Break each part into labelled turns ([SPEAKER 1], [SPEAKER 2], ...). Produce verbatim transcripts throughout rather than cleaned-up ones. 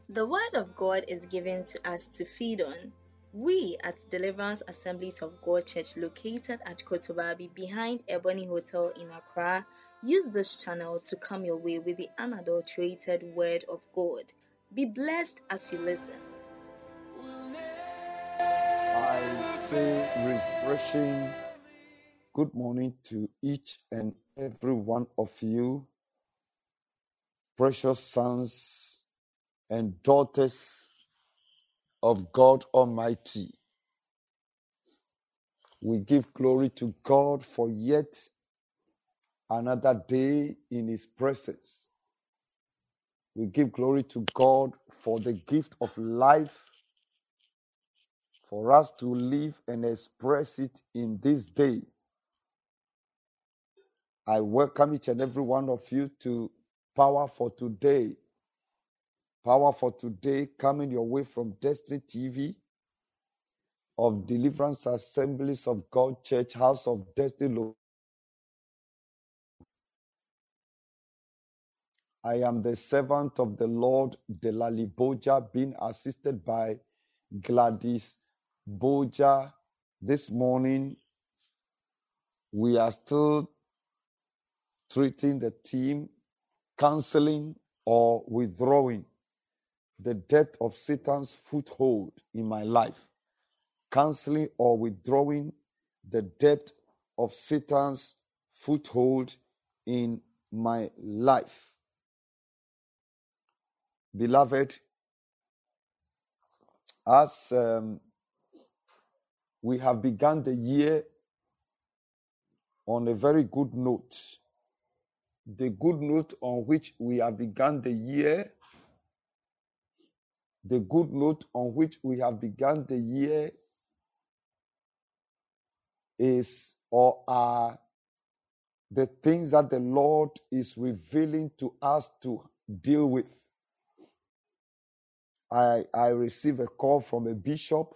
[SPEAKER 1] The Word of God is given to us to feed on. We at Deliverance Assemblies of God Church, located at Kotobabi behind Ebony Hotel in Accra, use this channel to come your way with the unadulterated Word of God. Be blessed as you listen.
[SPEAKER 2] I say refreshing good morning to each and every one of you, precious sons and daughters of God Almighty. We give glory to God for yet another day in His presence. We give glory to God for the gift of life, for us to live and express it in this day. I welcome each and every one of you to Power for Today. Power for Today coming your way from Destiny T V of Deliverance Assemblies of God Church, House of Destiny. I am the servant of the Lord, Delali Boja, being assisted by Gladys Boja. This morning, we are still treating the theme, canceling or withdrawing the death of Satan's foothold in my life. Canceling or withdrawing the depth of Satan's foothold in my life. Beloved, as um, we have begun the year on a very good note, the good note on which we have begun the year, the good note on which we have begun the year is or are the things that the Lord is revealing to us to deal with. I, I received a call from a bishop,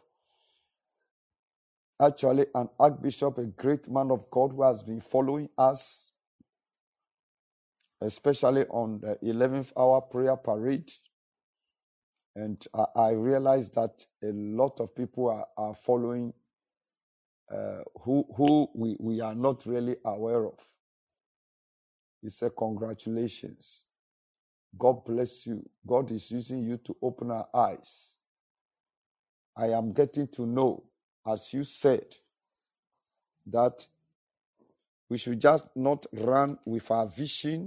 [SPEAKER 2] actually an archbishop, a great man of God who has been following us, especially on the eleventh hour prayer parade. And I, I realized that a lot of people are, are following uh, who, who we, we are not really aware of. He said, congratulations. God bless you. God is using you to open our eyes. I am getting to know, as you said, that we should just not run with our vision.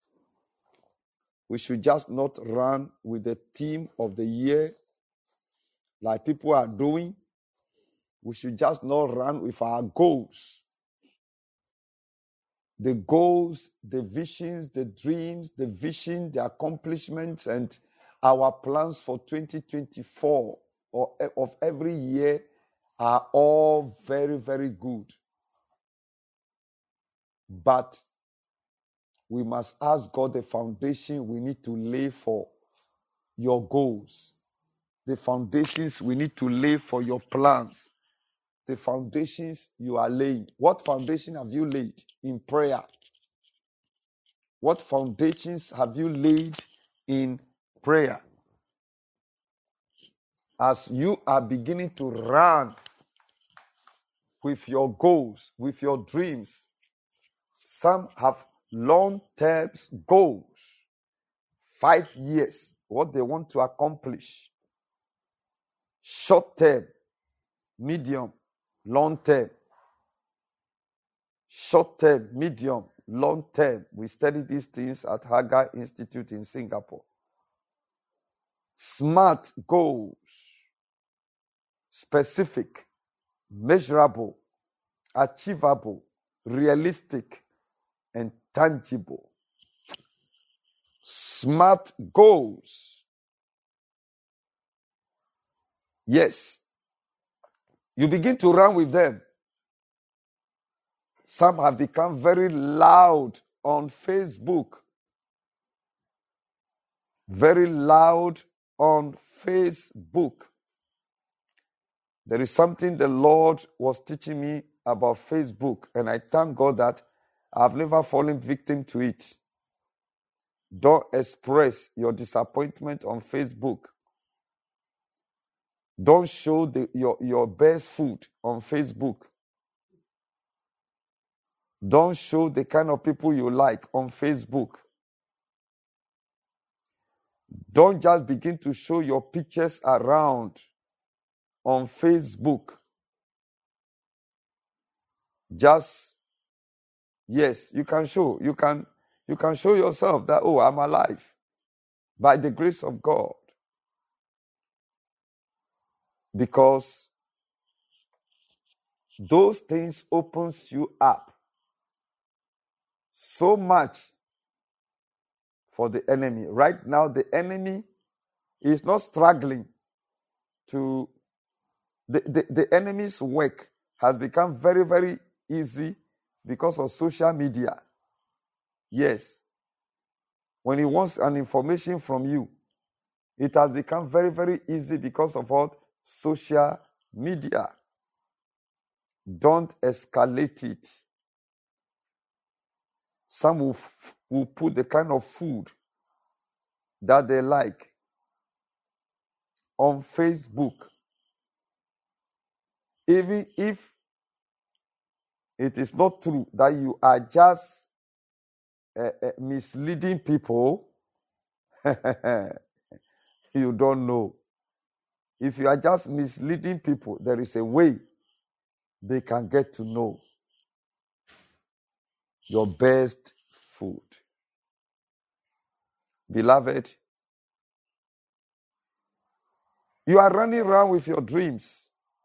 [SPEAKER 2] We should just not run with the theme of the year like people are doing. We should just not run with our goals. The goals, the visions, the dreams, the vision, the accomplishments, and our plans for twenty twenty-four or of every year are all very, very good. But we must ask God the foundation we need to lay for your goals, the foundations we need to lay for your plans, the foundations you are laying. What foundation have you laid in prayer? What foundations have you laid in prayer? As you are beginning to run with your goals, with your dreams, some have long-term goals, five years, what they want to accomplish, short-term, medium, long-term, short-term, medium, long-term. We study these things at Haggai Institute in Singapore. Smart goals, specific, measurable, achievable, realistic, and tangible. Smart goals. Yes. You begin to run with them. Some have become very loud on Facebook. Very loud on Facebook. There is something the Lord was teaching me about Facebook, and I thank God that I've never fallen victim to it. Don't express your disappointment on Facebook. Don't show the, your, your best food on Facebook. Don't show the kind of people you like on Facebook. Don't just begin to show your pictures around on Facebook. Just, yes, you can show. You can, you can show yourself that, oh, I'm alive by the grace of God. Because those things opens you up so much for the enemy. Right now, the enemy is not struggling to, the, the, the enemy's work has become very, very easy because of social media. Yes. When he wants an information from you, it has become very, very easy because of what? Social media. Don't escalate it. Some will, f- will put the kind of food that they like on Facebook. Even if it is not true that you are just uh, uh, misleading people, you don't know. If you are just misleading people, there is a way they can get to know your best food. Beloved, you are running around with your dreams.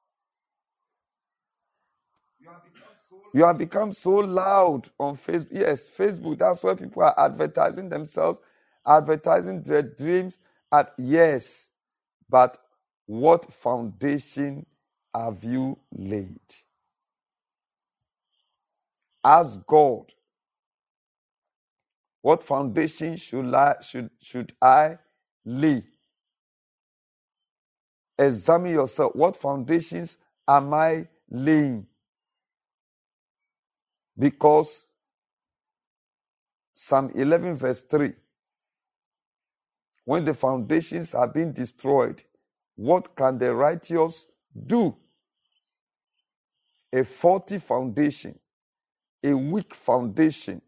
[SPEAKER 2] You have become so loud on Facebook. Yes, Facebook, that's where people are advertising themselves, advertising their dreams. At yes, but what foundation have you laid? Ask God, what foundation should I, should, should I lay? Examine yourself. What foundations am I laying? Because Psalm eleven verse three, when the foundations are being destroyed, what can the righteous do? A faulty foundation, a weak foundation,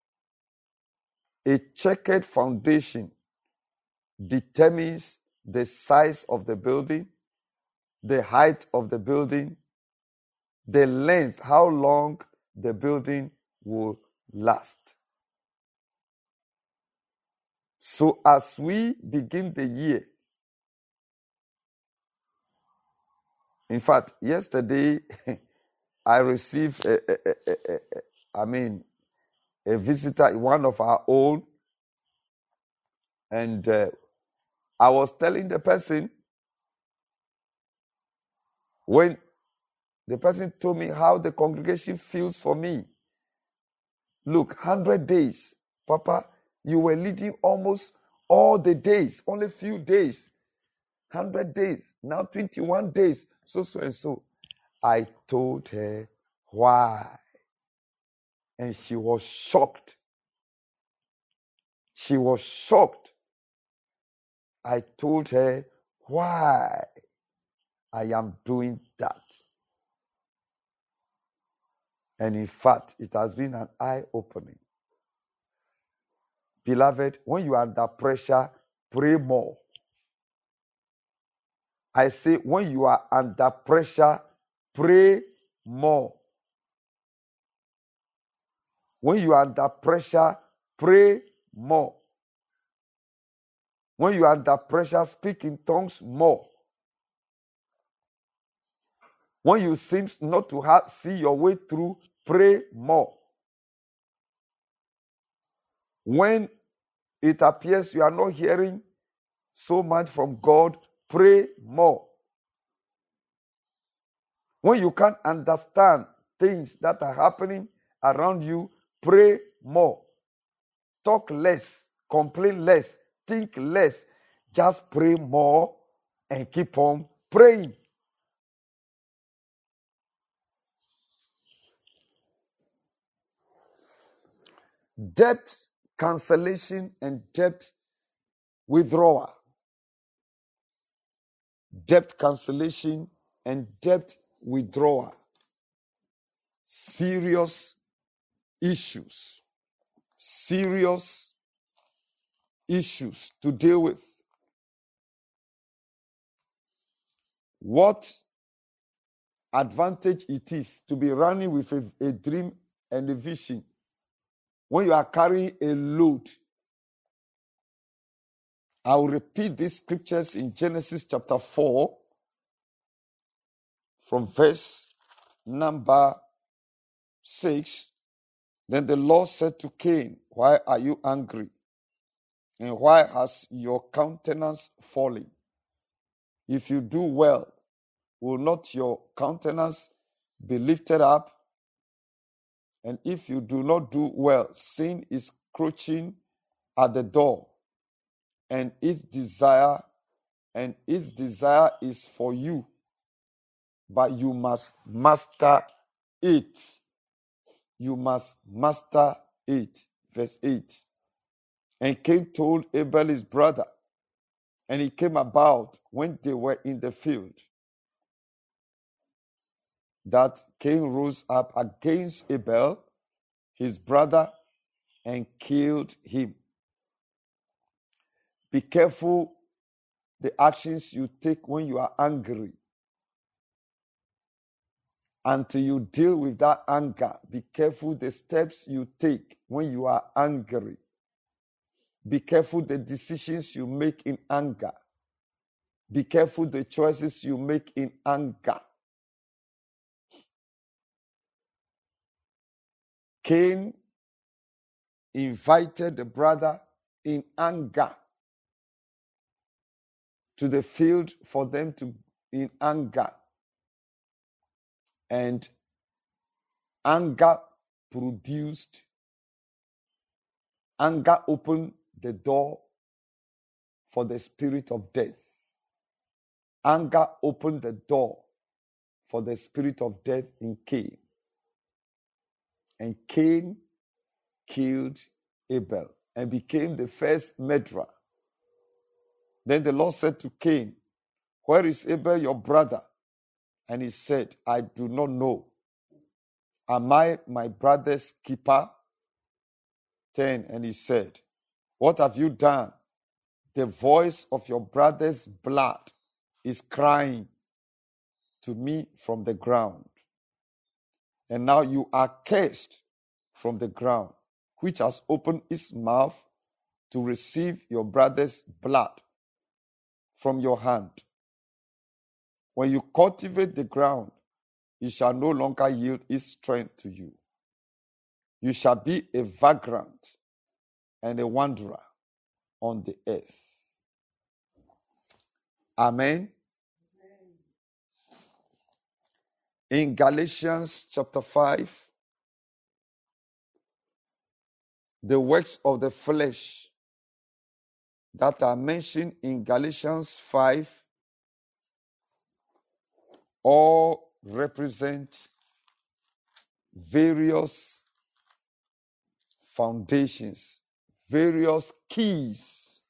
[SPEAKER 2] a checkered foundation determines the size of the building, the height of the building, the length, how long the building will last. So as we begin the year, in fact, yesterday I received, a, a, a, a, a, I mean, a visitor, one of our own, and uh, I was telling the person, when the person told me how the congregation feels for me. Look, one hundred days, Papa, you were leading almost all the days, only few days, one hundred days, now twenty-one days, so, so, and so. I told her why, and she was shocked. She was shocked. I told her why I am doing that. And in fact, it has been an eye-opening. Beloved, when you are under pressure, pray more. I say, when you are under pressure, pray more. When you are under pressure, pray more. When you are under pressure, speak in tongues more. When you seem not to have, see your way through, pray more. When it appears you are not hearing so much from God, pray more. When you can't understand things that are happening around you, pray more. Talk less, complain less, think less. Just pray more and keep on praying. Debt cancellation and debt withdrawal. debt cancellation, and debt withdrawal. Serious issues. Serious issues to deal with. What advantage it is to be running with a, a dream and a vision when you are carrying a load. I will repeat these scriptures in Genesis chapter four from verse number six. Then the Lord said to Cain, why are you angry? And why has your countenance fallen? If you do well, will not your countenance be lifted up? And if you do not do well, sin is crouching at the door, and its desire, and its desire is for you, but you must master it. You must master it. Verse eight. And Cain told Abel his brother, and it came about when they were in the field that Cain rose up against Abel, his brother, and killed him. Be careful the actions you take when you are angry. Until you deal with that anger, be careful the steps you take when you are angry. Be careful the decisions you make in anger. Be careful the choices you make in anger. Cain invited the brother in anger to the field for them to in anger. And anger produced, anger opened the door for the spirit of death. Anger opened the door for the spirit of death in Cain. And Cain killed Abel and became the first murderer. Then the Lord said to Cain, where is Abel your brother? And he said, I do not know. Am I my brother's keeper? ten. And he said, what have you done? The voice of your brother's blood is crying to me from the ground. And now you are cursed from the ground, which has opened its mouth to receive your brother's blood from your hand. When you cultivate the ground, it shall no longer yield its strength to you. You shall be a vagrant and a wanderer on the earth. Amen. In Galatians chapter five, the works of the flesh that are mentioned in Galatians five all represent various foundations, various keys,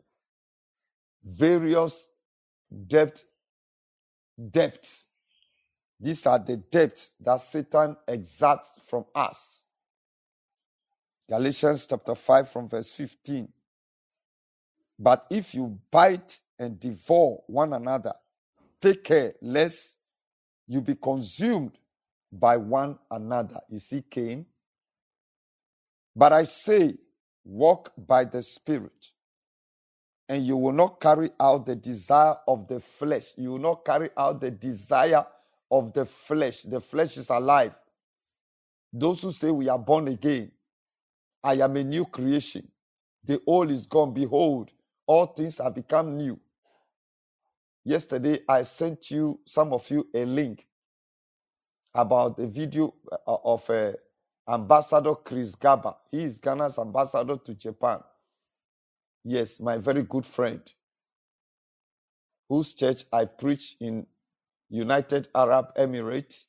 [SPEAKER 2] various debt, debts. These are the debts that Satan exacts from us. Galatians chapter five from verse fifteen. But if you bite and devour one another, take care lest you be consumed by one another. You see, Cain. But I say, walk by the Spirit, and you will not carry out the desire of the flesh. You will not carry out the desire of the flesh. The flesh is alive. Those who say we are born again, I am a new creation. The old is gone. Behold, all things have become new. Yesterday, I sent you, some of you, a link about the video of uh, Ambassador Chris Gaba. He is Ghana's ambassador to Japan. Yes, my very good friend, whose church I preach in United Arab Emirates,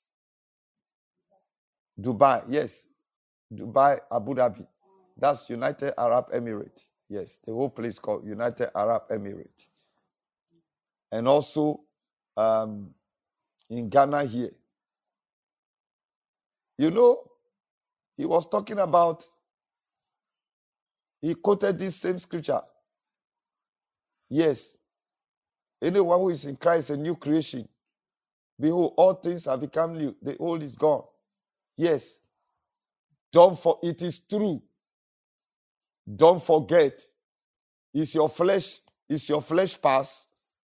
[SPEAKER 2] Dubai. Yes, Dubai, Abu Dhabi. That's United Arab Emirates. Yes, the whole place called United Arab Emirates. and also um, in Ghana here. You know, he was talking about, he quoted this same scripture. Yes, anyone who is in Christ is a new creation. Behold, all things have become new. The old is gone. Yes, don't for it is true. Don't forget, is your flesh, is your flesh past?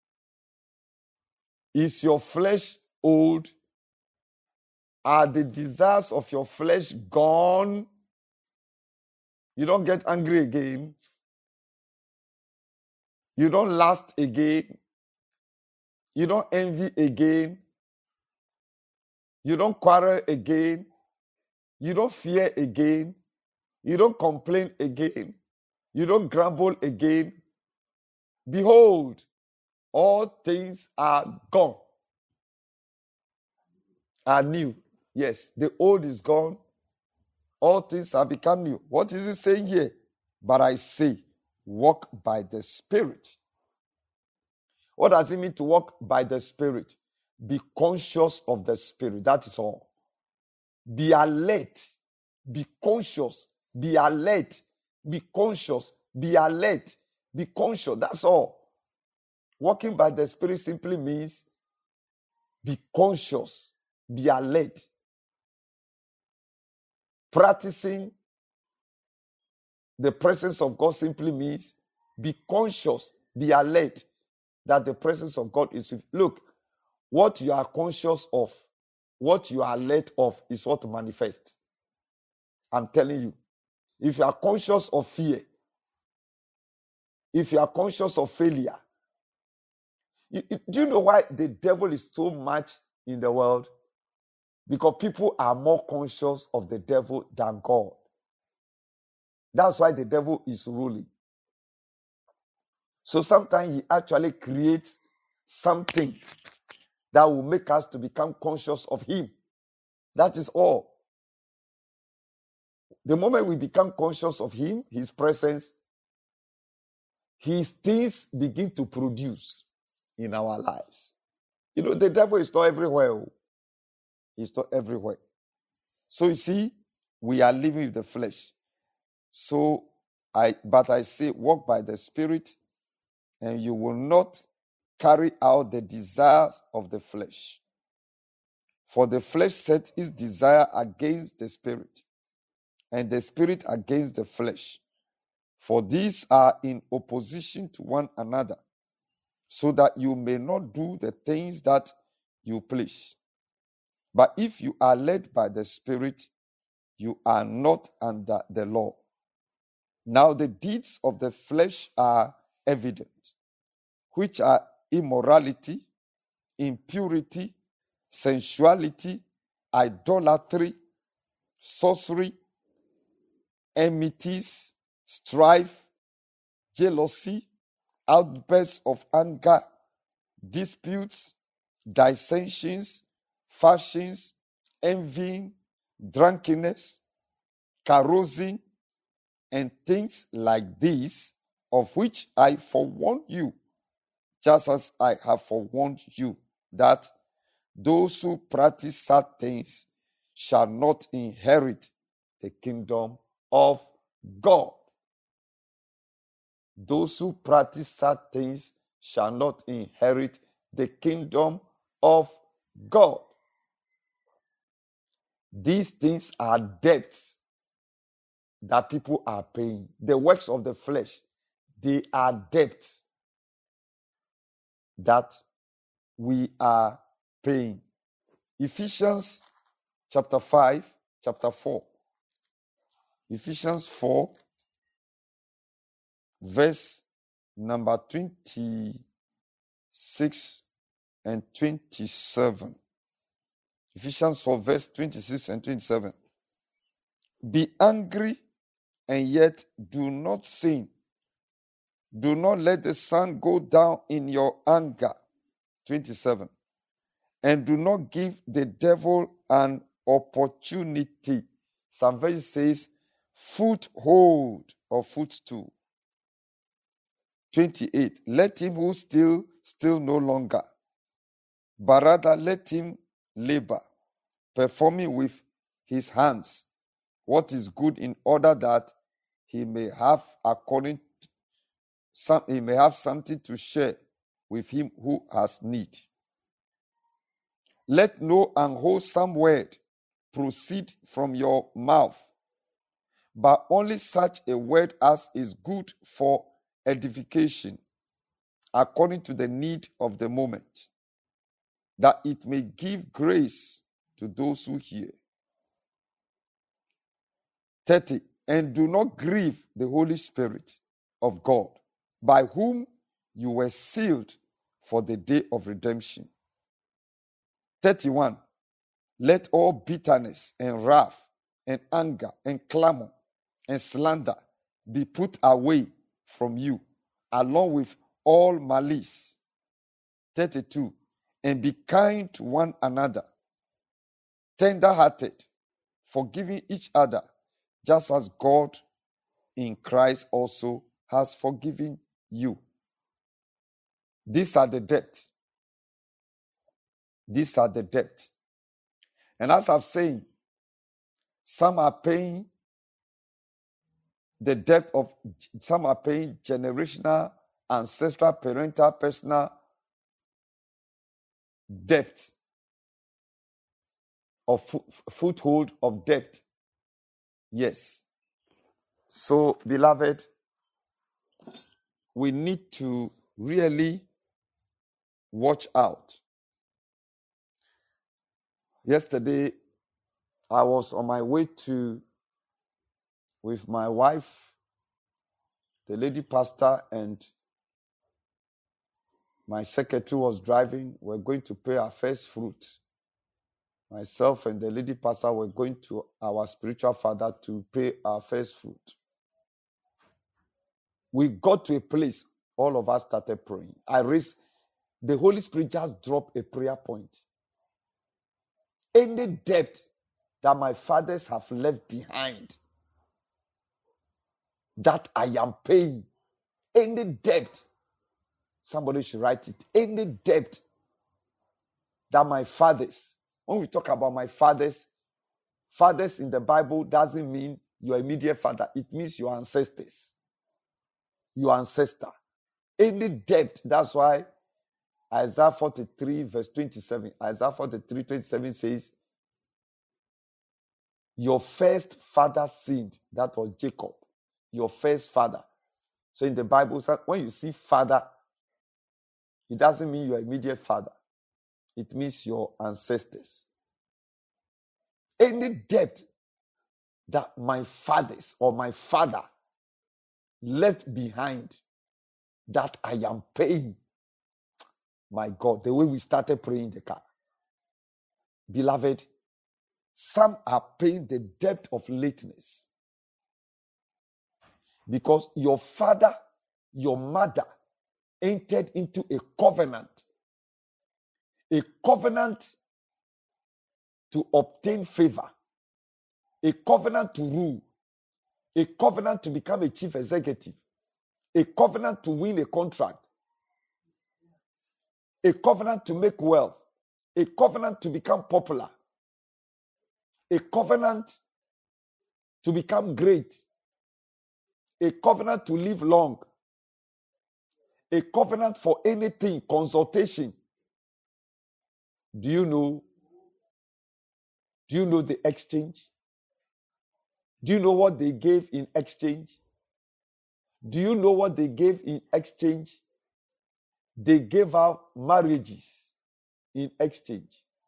[SPEAKER 2] Is your flesh old? Are the desires of your flesh gone? You don't get angry again. You don't lust again. You don't envy again. You don't quarrel again. You don't fear again. You don't complain again. You don't grumble again. Behold, all things are gone, are new. Yes, the old is gone. All things have become new. What is it saying here? But I say, walk by the Spirit. What does it mean to walk by the Spirit? Be conscious of the Spirit. That is all. Be alert. Be conscious. Be alert. Be conscious. Be alert. Be conscious. That's all. Walking by the Spirit simply means be conscious. Be alert. Practicing the presence of God simply means be conscious. Be alert that the presence of God is with you. Look, what you are conscious of, what you are alert of is what manifests. I'm telling you. If you are conscious of fear, if you are conscious of failure, you, you, do you know why the devil is so much in the world? Because people are more conscious of the devil than God. That's why the devil is ruling. So sometimes he actually creates something that will make us to become conscious of him. That is all. The moment we become conscious of him, his presence, his things begin to produce in our lives. You know, the devil is not everywhere. He's not everywhere. So you see, we are living with the flesh. So I, but I say, walk by the Spirit, and you will not carry out the desires of the flesh. For the flesh sets its desire against the Spirit, and the Spirit against the flesh. For these are in opposition to one another, so that you may not do the things that you please. But if you are led by the Spirit, you are not under the law. Now the deeds of the flesh are evident, which are immorality, impurity, sensuality, idolatry, sorcery, enmities, strife, jealousy, outbursts of anger, disputes, dissensions, factions, envying, drunkenness, carousing, and things like these, of which I forewarn you, just as I have forewarned you, that those who practice such things shall not inherit the kingdom of God. Those who practice such things shall not inherit the kingdom of God. These things are debts that people are paying. The works of the flesh, they are debts that we are paying. Ephesians chapter five, chapter four. Ephesians four, verse number twenty-six and twenty-seven. Ephesians four, verse twenty-six and twenty-seven. Be angry and yet do not sin. Do not let the sun go down in your anger. twenty-seven. And do not give the devil an opportunity. Some verse says foothold or footstool. twenty-eight. Let him who steal, steal no longer, but rather let him labor, performing with his hands what is good, in order that he may have according to some, he may have something to share with him who has need. Let no unwholesome word proceed from your mouth, but only such a word as is good for edification, according to the need of the moment, that it may give grace to those who hear. thirty. And do not grieve the Holy Spirit of God, by whom you were sealed for the day of redemption. thirty-one. Let all bitterness and wrath and anger and clamor and slander be put away from you, along with all malice. thirty-two. And be kind to one another, tender-hearted, forgiving each other, just as God in Christ also has forgiven you. These are the debts. These are the debts. And as I've said, some are paying the debt of, some are paying generational, ancestral, parental, personal debt, of fo- foothold of debt. Yes. So, beloved, we need to really watch out. Yesterday, I was on my way to, with my wife, the lady pastor, and my secretary was driving. We're going to pay our first fruit. Myself and the lady pastor were going to our spiritual father to pay our first fruit. We got to a place, all of us started praying. I raised, the Holy Spirit just dropped a prayer point. Any debt that my fathers have left behind, that I am paying, any debt, somebody should write it, any debt that my fathers, when we talk about my fathers, fathers in the Bible doesn't mean your immediate father. It means your ancestors. Your ancestor. Any debt, that's why Isaiah forty-three verse twenty-seven, Isaiah forty-three twenty-seven says, your first father sinned. That was Jacob. Your first father. So in the Bible, when you see father, it doesn't mean your immediate father. It means your ancestors. Any debt that my fathers or my father left behind, that I am paying. My God, the way we started praying in the car. Beloved, some are paying the debt of lateness. Because your father, your mother entered into a covenant. A covenant to obtain favor. A covenant to rule. A covenant to become a chief executive. A covenant to win a contract. A covenant to make wealth. A covenant to become popular. A covenant to become great. A covenant to live long. A covenant for anything, consultation. Do you know? Do you know the exchange? Do you know what they gave in exchange? Do you know what they gave in exchange? They gave out marriages in exchange.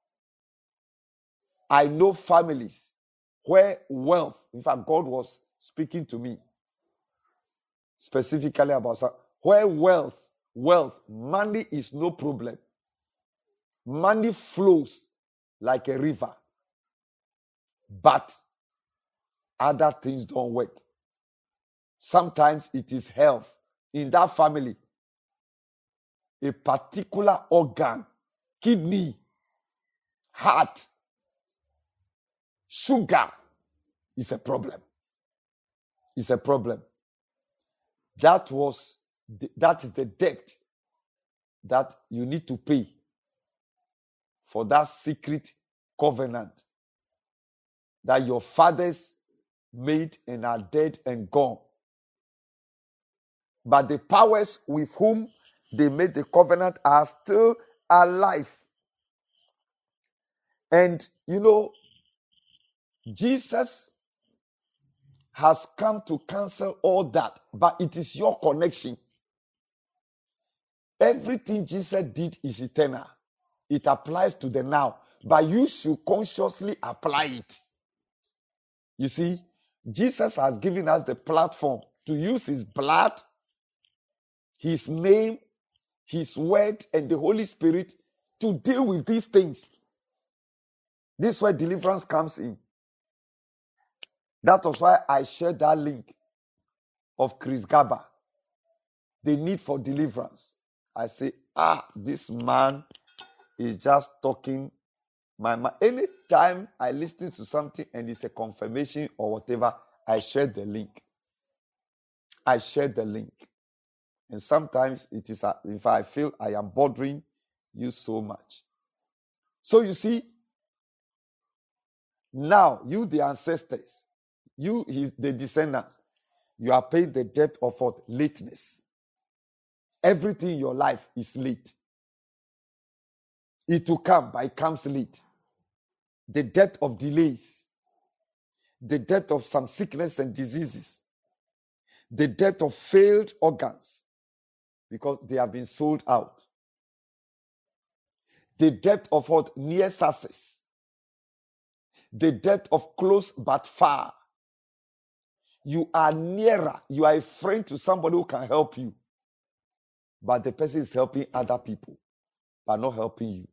[SPEAKER 2] I know families where wealth, in fact, God was speaking to me specifically about where wealth, wealth, money is no problem. Money flows like a river. But other things don't work. Sometimes it is health. In that family, a particular organ, kidney, heart, sugar is a problem. It's a problem. That was th- that is the debt that you need to pay for that secret covenant that your fathers made and are dead and gone. But the powers with whom they made the covenant are still alive. And you know, Jesus has come to cancel all that, but it is your connection. Everything Jesus did is eternal. It applies to the now, but you should consciously apply it. You see, Jesus has given us the platform to use his blood, his name, his word, and the Holy Spirit to deal with these things. This is where deliverance comes in. That was why I shared that link of Chris Gaba. The need for deliverance. I say, ah, this man is just talking my mind. Anytime I listen to something and it's a confirmation or whatever, I share the link. I share the link. And sometimes it is, a, if I feel I am bothering you so much. So you see, now you the ancestors, you his the descendants, you are paying the debt of what? Lateness. Everything in your life is late. It will come, but it comes late. The debt of delays, the debt of some sickness and diseases, the debt of failed organs because they have been sold out, the debt of what? Near success, the debt of close but far. You are nearer, you are a friend to somebody who can help you, but the person is helping other people, but not helping you.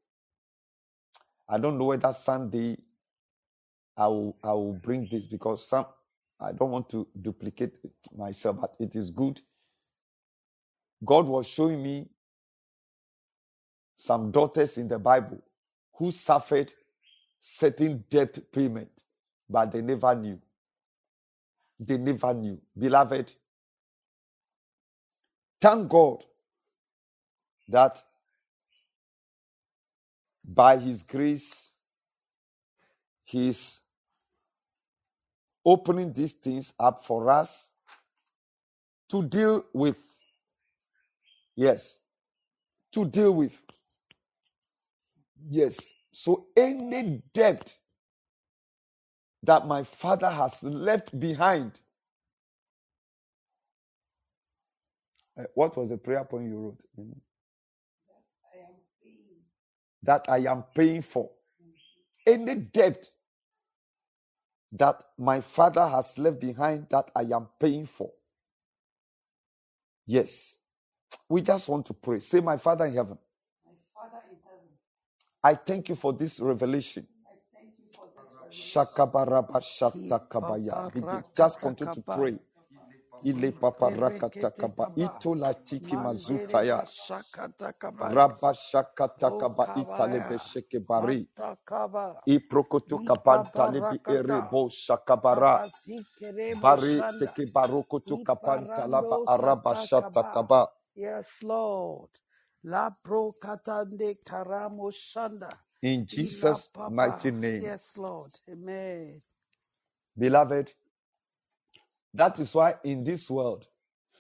[SPEAKER 2] I don't know whether Sunday I will, I will bring this because some I don't want to duplicate it myself, but it is good. God was showing me some daughters in the Bible who suffered certain debt payment, but they never knew. They never knew. Beloved, thank God that by his grace, he is opening these things up for us to deal with. Yes, to deal with. Yes. So any debt that my father has left behind. Uh, what was the prayer point you wrote? Mm.
[SPEAKER 3] That I am paying.
[SPEAKER 2] That I am paying for. Any debt that my father has left behind that I am paying for. Yes. We just want to pray. Say, my Father in heaven.
[SPEAKER 3] My Father in heaven.
[SPEAKER 2] I thank you for this revelation.
[SPEAKER 3] I thank you for this revelation.
[SPEAKER 2] Shakabaraba shatakabaya. Begin. Just continue to pray. Ile paparakatakaba. Itola tiki mazutaya. Rabba shakatakaba italebe shekebari. Iprokoto kabanta lebi erebo shakabara. Bari teke barokoto kabanta laba araba shatakaba.
[SPEAKER 3] Yes, Lord. La pro katande karamo shanda.
[SPEAKER 2] In Jesus' mighty name.
[SPEAKER 3] Yes, Lord. Amen.
[SPEAKER 2] Beloved, that is why in this world,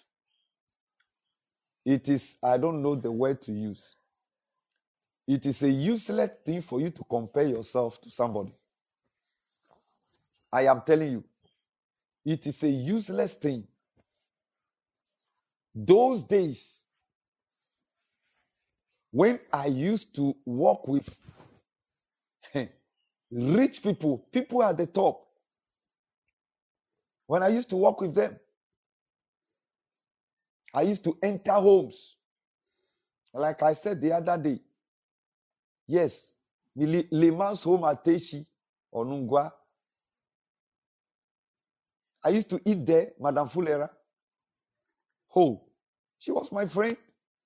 [SPEAKER 2] it is, I don't know the word to use. It is a useless thing for you to compare yourself to somebody. I am telling you, it is a useless thing. Those days, when I used to walk with rich people, people at the top, when I used to walk with them, I used to enter homes. Like I said the other day, yes, Leman's home at Teshi or Nungwa. I used to eat there, Madame Fulera. Oh, she was my friend.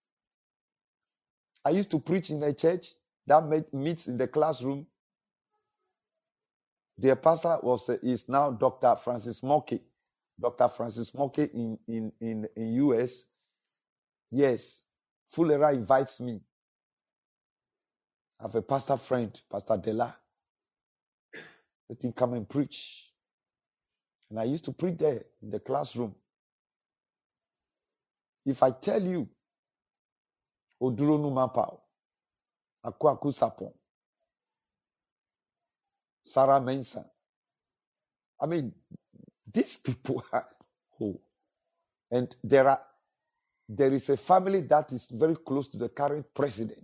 [SPEAKER 2] I used to preach in the church that met, meets in the classroom. Their pastor was uh, is now Doctor Francis Moke. Doctor Francis Moke in, in, in, in U S. Yes. Fulera invites me. I have a pastor friend, Pastor Dela. Let him come and preach. And I used to preach there in the classroom. If I tell you, Oduro Numapao, Akwaku Sapon, Sarah Mensah, I mean, these people are, oh, and there are, there is a family that is very close to the current president.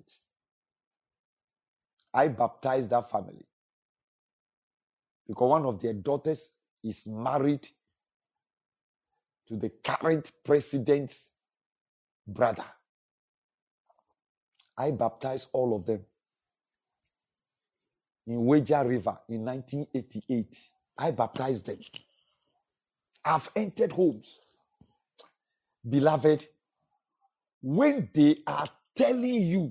[SPEAKER 2] I baptized that family because one of their daughters is married to the current president's brother. I baptized all of them in Weja River in nineteen eighty-eight. I baptized them. I've entered homes. Beloved, when they are telling you,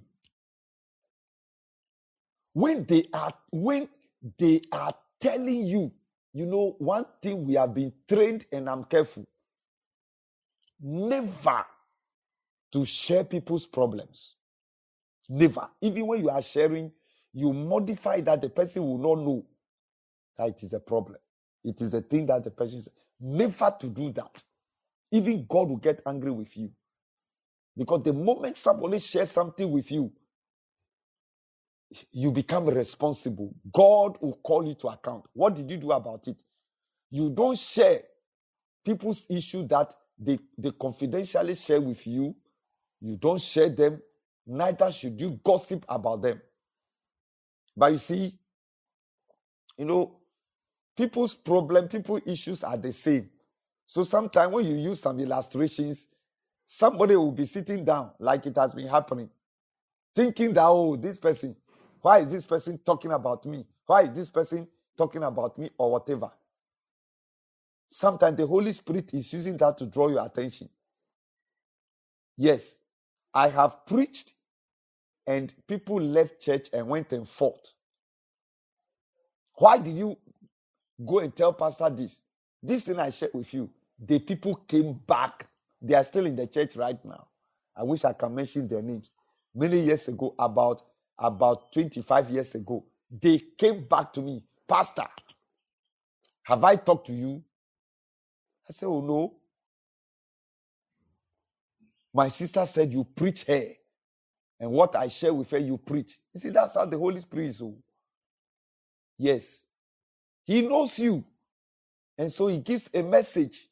[SPEAKER 2] when they are, when they are telling you, you know, one thing we have been trained, and I'm careful, never to share people's problems. Never. Even when you are sharing, you modify that the person will not know that it is a problem. It is a thing that the person says. Never to do that. Even God will get angry with you. Because the moment somebody shares something with you, you become responsible. God will call you to account. What did you do about it? You don't share people's issue that they, they confidentially share with you. You don't share them. Neither should you gossip about them. But you see, you know, people's problem, people's issues are the same. So sometimes when you use some illustrations, somebody will be sitting down like it has been happening, thinking that, oh, this person, why is this person talking about me? Why is this person talking about me or whatever? Sometimes the Holy Spirit is using that to draw your attention. Yes, I have preached and people left church and went and fought. Why did you go and tell pastor this? This thing I shared with you, the people came back. They are still in the church right now. I wish I can mention their names. Many years ago, about, about twenty-five years ago, they came back to me. Pastor, have I talked to you? I said, oh no. My sister said you preach her. And what I share with her, you preach. You see, that's how the Holy Spirit is. Oh. Yes. He knows you. And so he gives a message.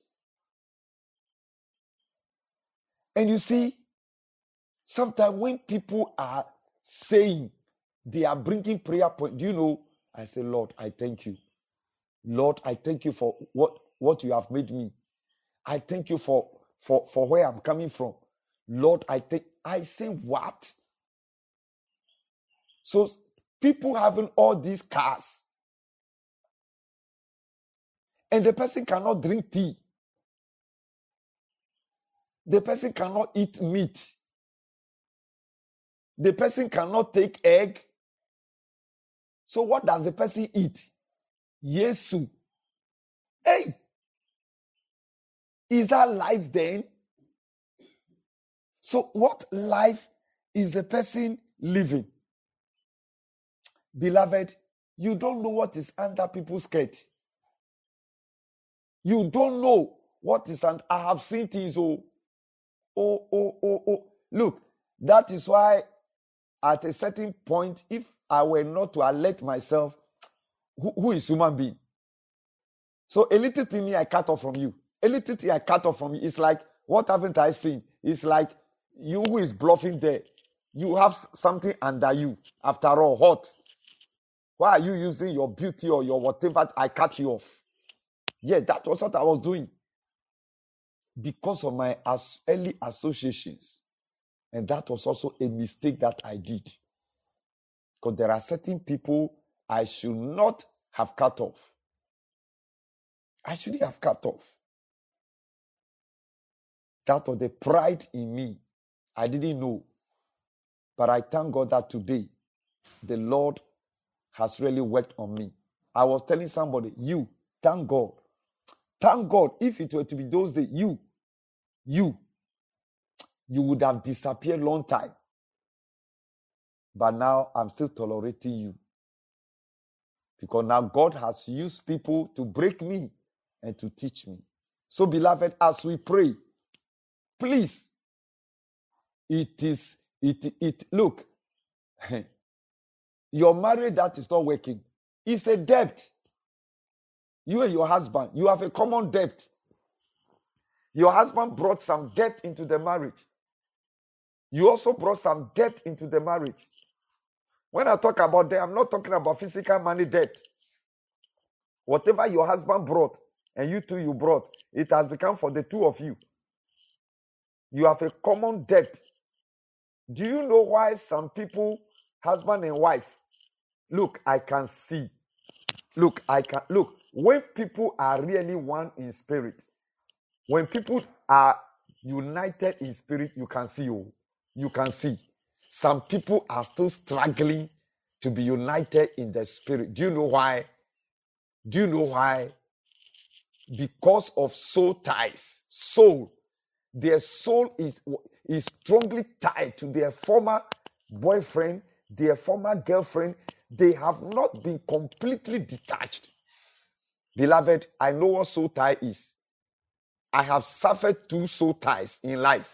[SPEAKER 2] And you see, sometimes when people are saying they are bringing prayer point, do you know, I say, Lord, I thank you. Lord, I thank you for what, what you have made me. I thank you for, for, for where I'm coming from. Lord, I think, I say what? So people having all these cars, and the person cannot drink tea. The person cannot eat meat. The person cannot take egg. So what does the person eat? Yesu. Hey! Is that life then? So what life is the person living? Beloved, you don't know what is under people's skirt. You don't know what is under. I have seen things. Oh, oh, oh, oh, oh. Look, that is why at a certain point, if I were not to alert myself, who, who is human being? So a little thing I cut off from you. A little thing I cut off from you. It's like, what haven't I seen? It's like you who is bluffing there. You have something under you. After all, hot. Why are you using your beauty or your whatever? I cut you off. Yeah, that was what I was doing. Because of my as early associations. And that was also a mistake that I did. Because there are certain people I should not have cut off. I shouldn't have cut off. That was the pride in me. I didn't know. But I thank God that today, the Lord has really worked on me. I was telling somebody, you, thank God. Thank God, if it were to be those days, you, you, you would have disappeared long time. But now I'm still tolerating you. Because now God has used people to break me and to teach me. So, beloved, as we pray, please, it is, it, it, look, your marriage that is not working is a debt. You and your husband, you have a common debt. Your husband brought some debt into the marriage. You also brought some debt into the marriage. When I talk about debt, I'm not talking about physical money debt. Whatever your husband brought and you two you brought, it has become for the two of you. You have a common debt. Do you know why some people, husband and wife, look, I can see. Look, I can, look, when people are really one in spirit, when people are united in spirit, you can see, oh, you can see. Some people are still struggling to be united in the spirit. Do you know why? Do you know why? Because of soul ties. Soul. Their soul is, is strongly tied to their former boyfriend, their former girlfriend. They have not been completely detached. Beloved, I know what soul tie is. I have suffered two soul ties in life.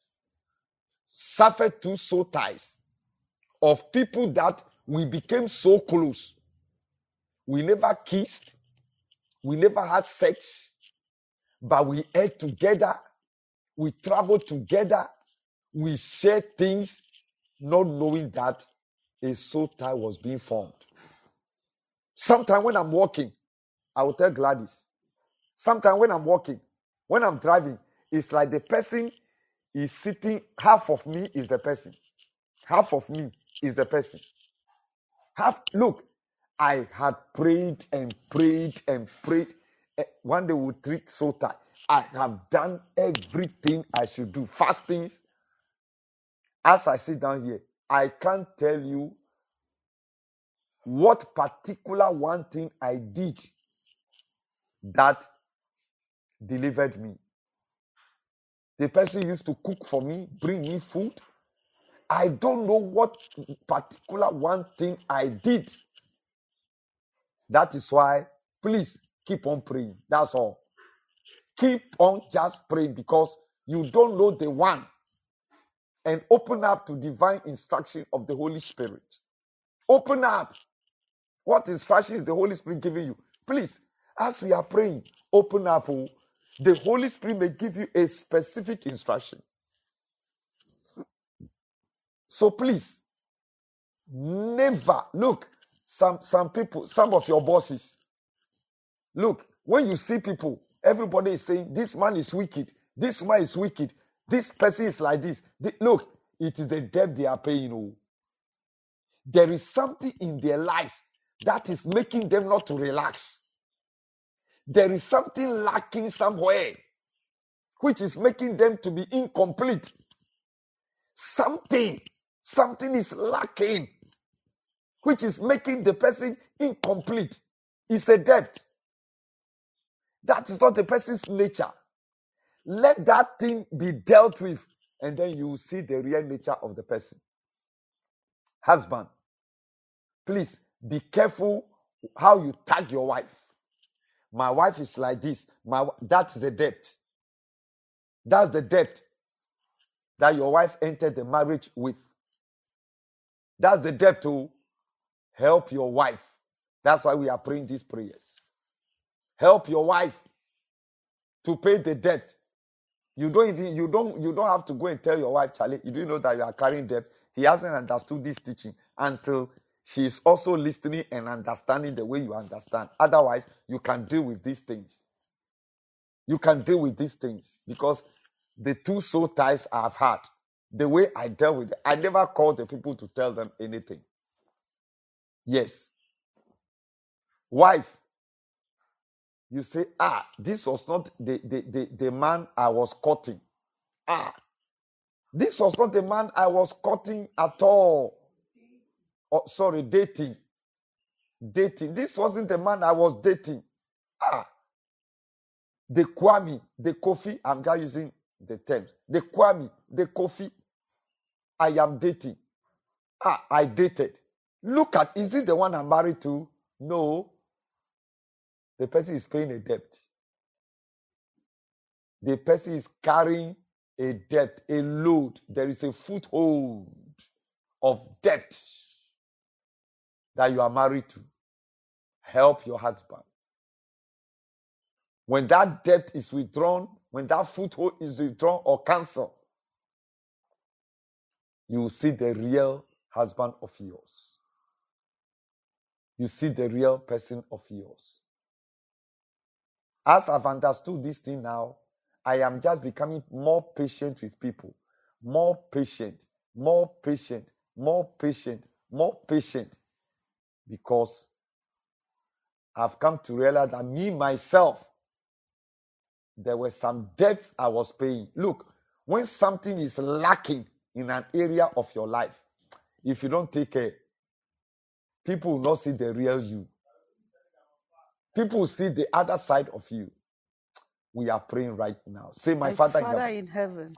[SPEAKER 2] Suffered two soul ties of people that we became so close. We never kissed. We never had sex. But we ate together. We traveled together. We shared things, not knowing that a soul tie was being formed. Sometimes when I'm walking, I will tell Gladys. Sometimes when I'm walking, when I'm driving, it's like the person is sitting, half of me is the person. Half of me is the person. Half, look, I had prayed and prayed and prayed. One day we'll treat soul tie. I have done everything I should do. Fastings. As I sit down here, I can't tell you what particular one thing I did that delivered me. The person used to cook for me, bring me food. I don't know what particular one thing I did. That is why, please keep on praying. That's all. Keep on just praying because you don't know the one. And open up to divine instruction of the Holy Spirit. Open up. What instruction is the Holy Spirit giving you? Please, as we are praying, open up. Oh, the Holy Spirit may give you a specific instruction. So please, never, look, some, some people, some of your bosses, look, when you see people, everybody is saying, this man is wicked, this man is wicked, this person is like this. They, look, it is the debt they are paying. Oh. There is something in their lives that is making them not to relax. There is something lacking somewhere, which is making them to be incomplete. Something, something is lacking, which is making the person incomplete. It's a debt. That is not the person's nature. Let that thing be dealt with, and then you will see the real nature of the person. Husband, please be careful how you tag your wife. My wife is like this. My that's the debt. That's the debt that your wife entered the marriage with. That's the debt to help your wife. That's why we are praying these prayers. Help your wife to pay the debt. You don't even you don't you don't have to go and tell your wife, Charlie, you do know that you are carrying debt. He hasn't understood this teaching until she is also listening and understanding the way you understand. Otherwise, you can deal with these things. You can deal with these things because the two soul ties I've had, the way I dealt with it, I never called the people to tell them anything. Yes. Wife, you say, ah, this was not the, the, the, the man I was courting. Ah, this was not the man I was courting at all. Oh, sorry, dating. Dating. This wasn't the man I was dating. Ah, the Kwame, the Kofi, I'm just using the terms. The Kwame, the Kofi, I am dating. Ah, I dated. Look at, is it the one I'm married to? No. The person is paying a debt. The person is carrying a debt, a load. There is a foothold of debt that you are married to. Help your husband. When that debt is withdrawn, when that foothold is withdrawn or cancelled, you will see the real husband of yours. You see the real person of yours. As I've understood this thing now, I am just becoming more patient with people. More patient, more patient, more patient, more patient. Because I've come to realize that me, myself, there were some debts I was paying. Look, when something is lacking in an area of your life, if you don't take care, people will not see the real you. People will see the other side of you. We are praying right now. Say, my,
[SPEAKER 3] My
[SPEAKER 2] Father,
[SPEAKER 3] Father
[SPEAKER 2] in
[SPEAKER 3] in heaven,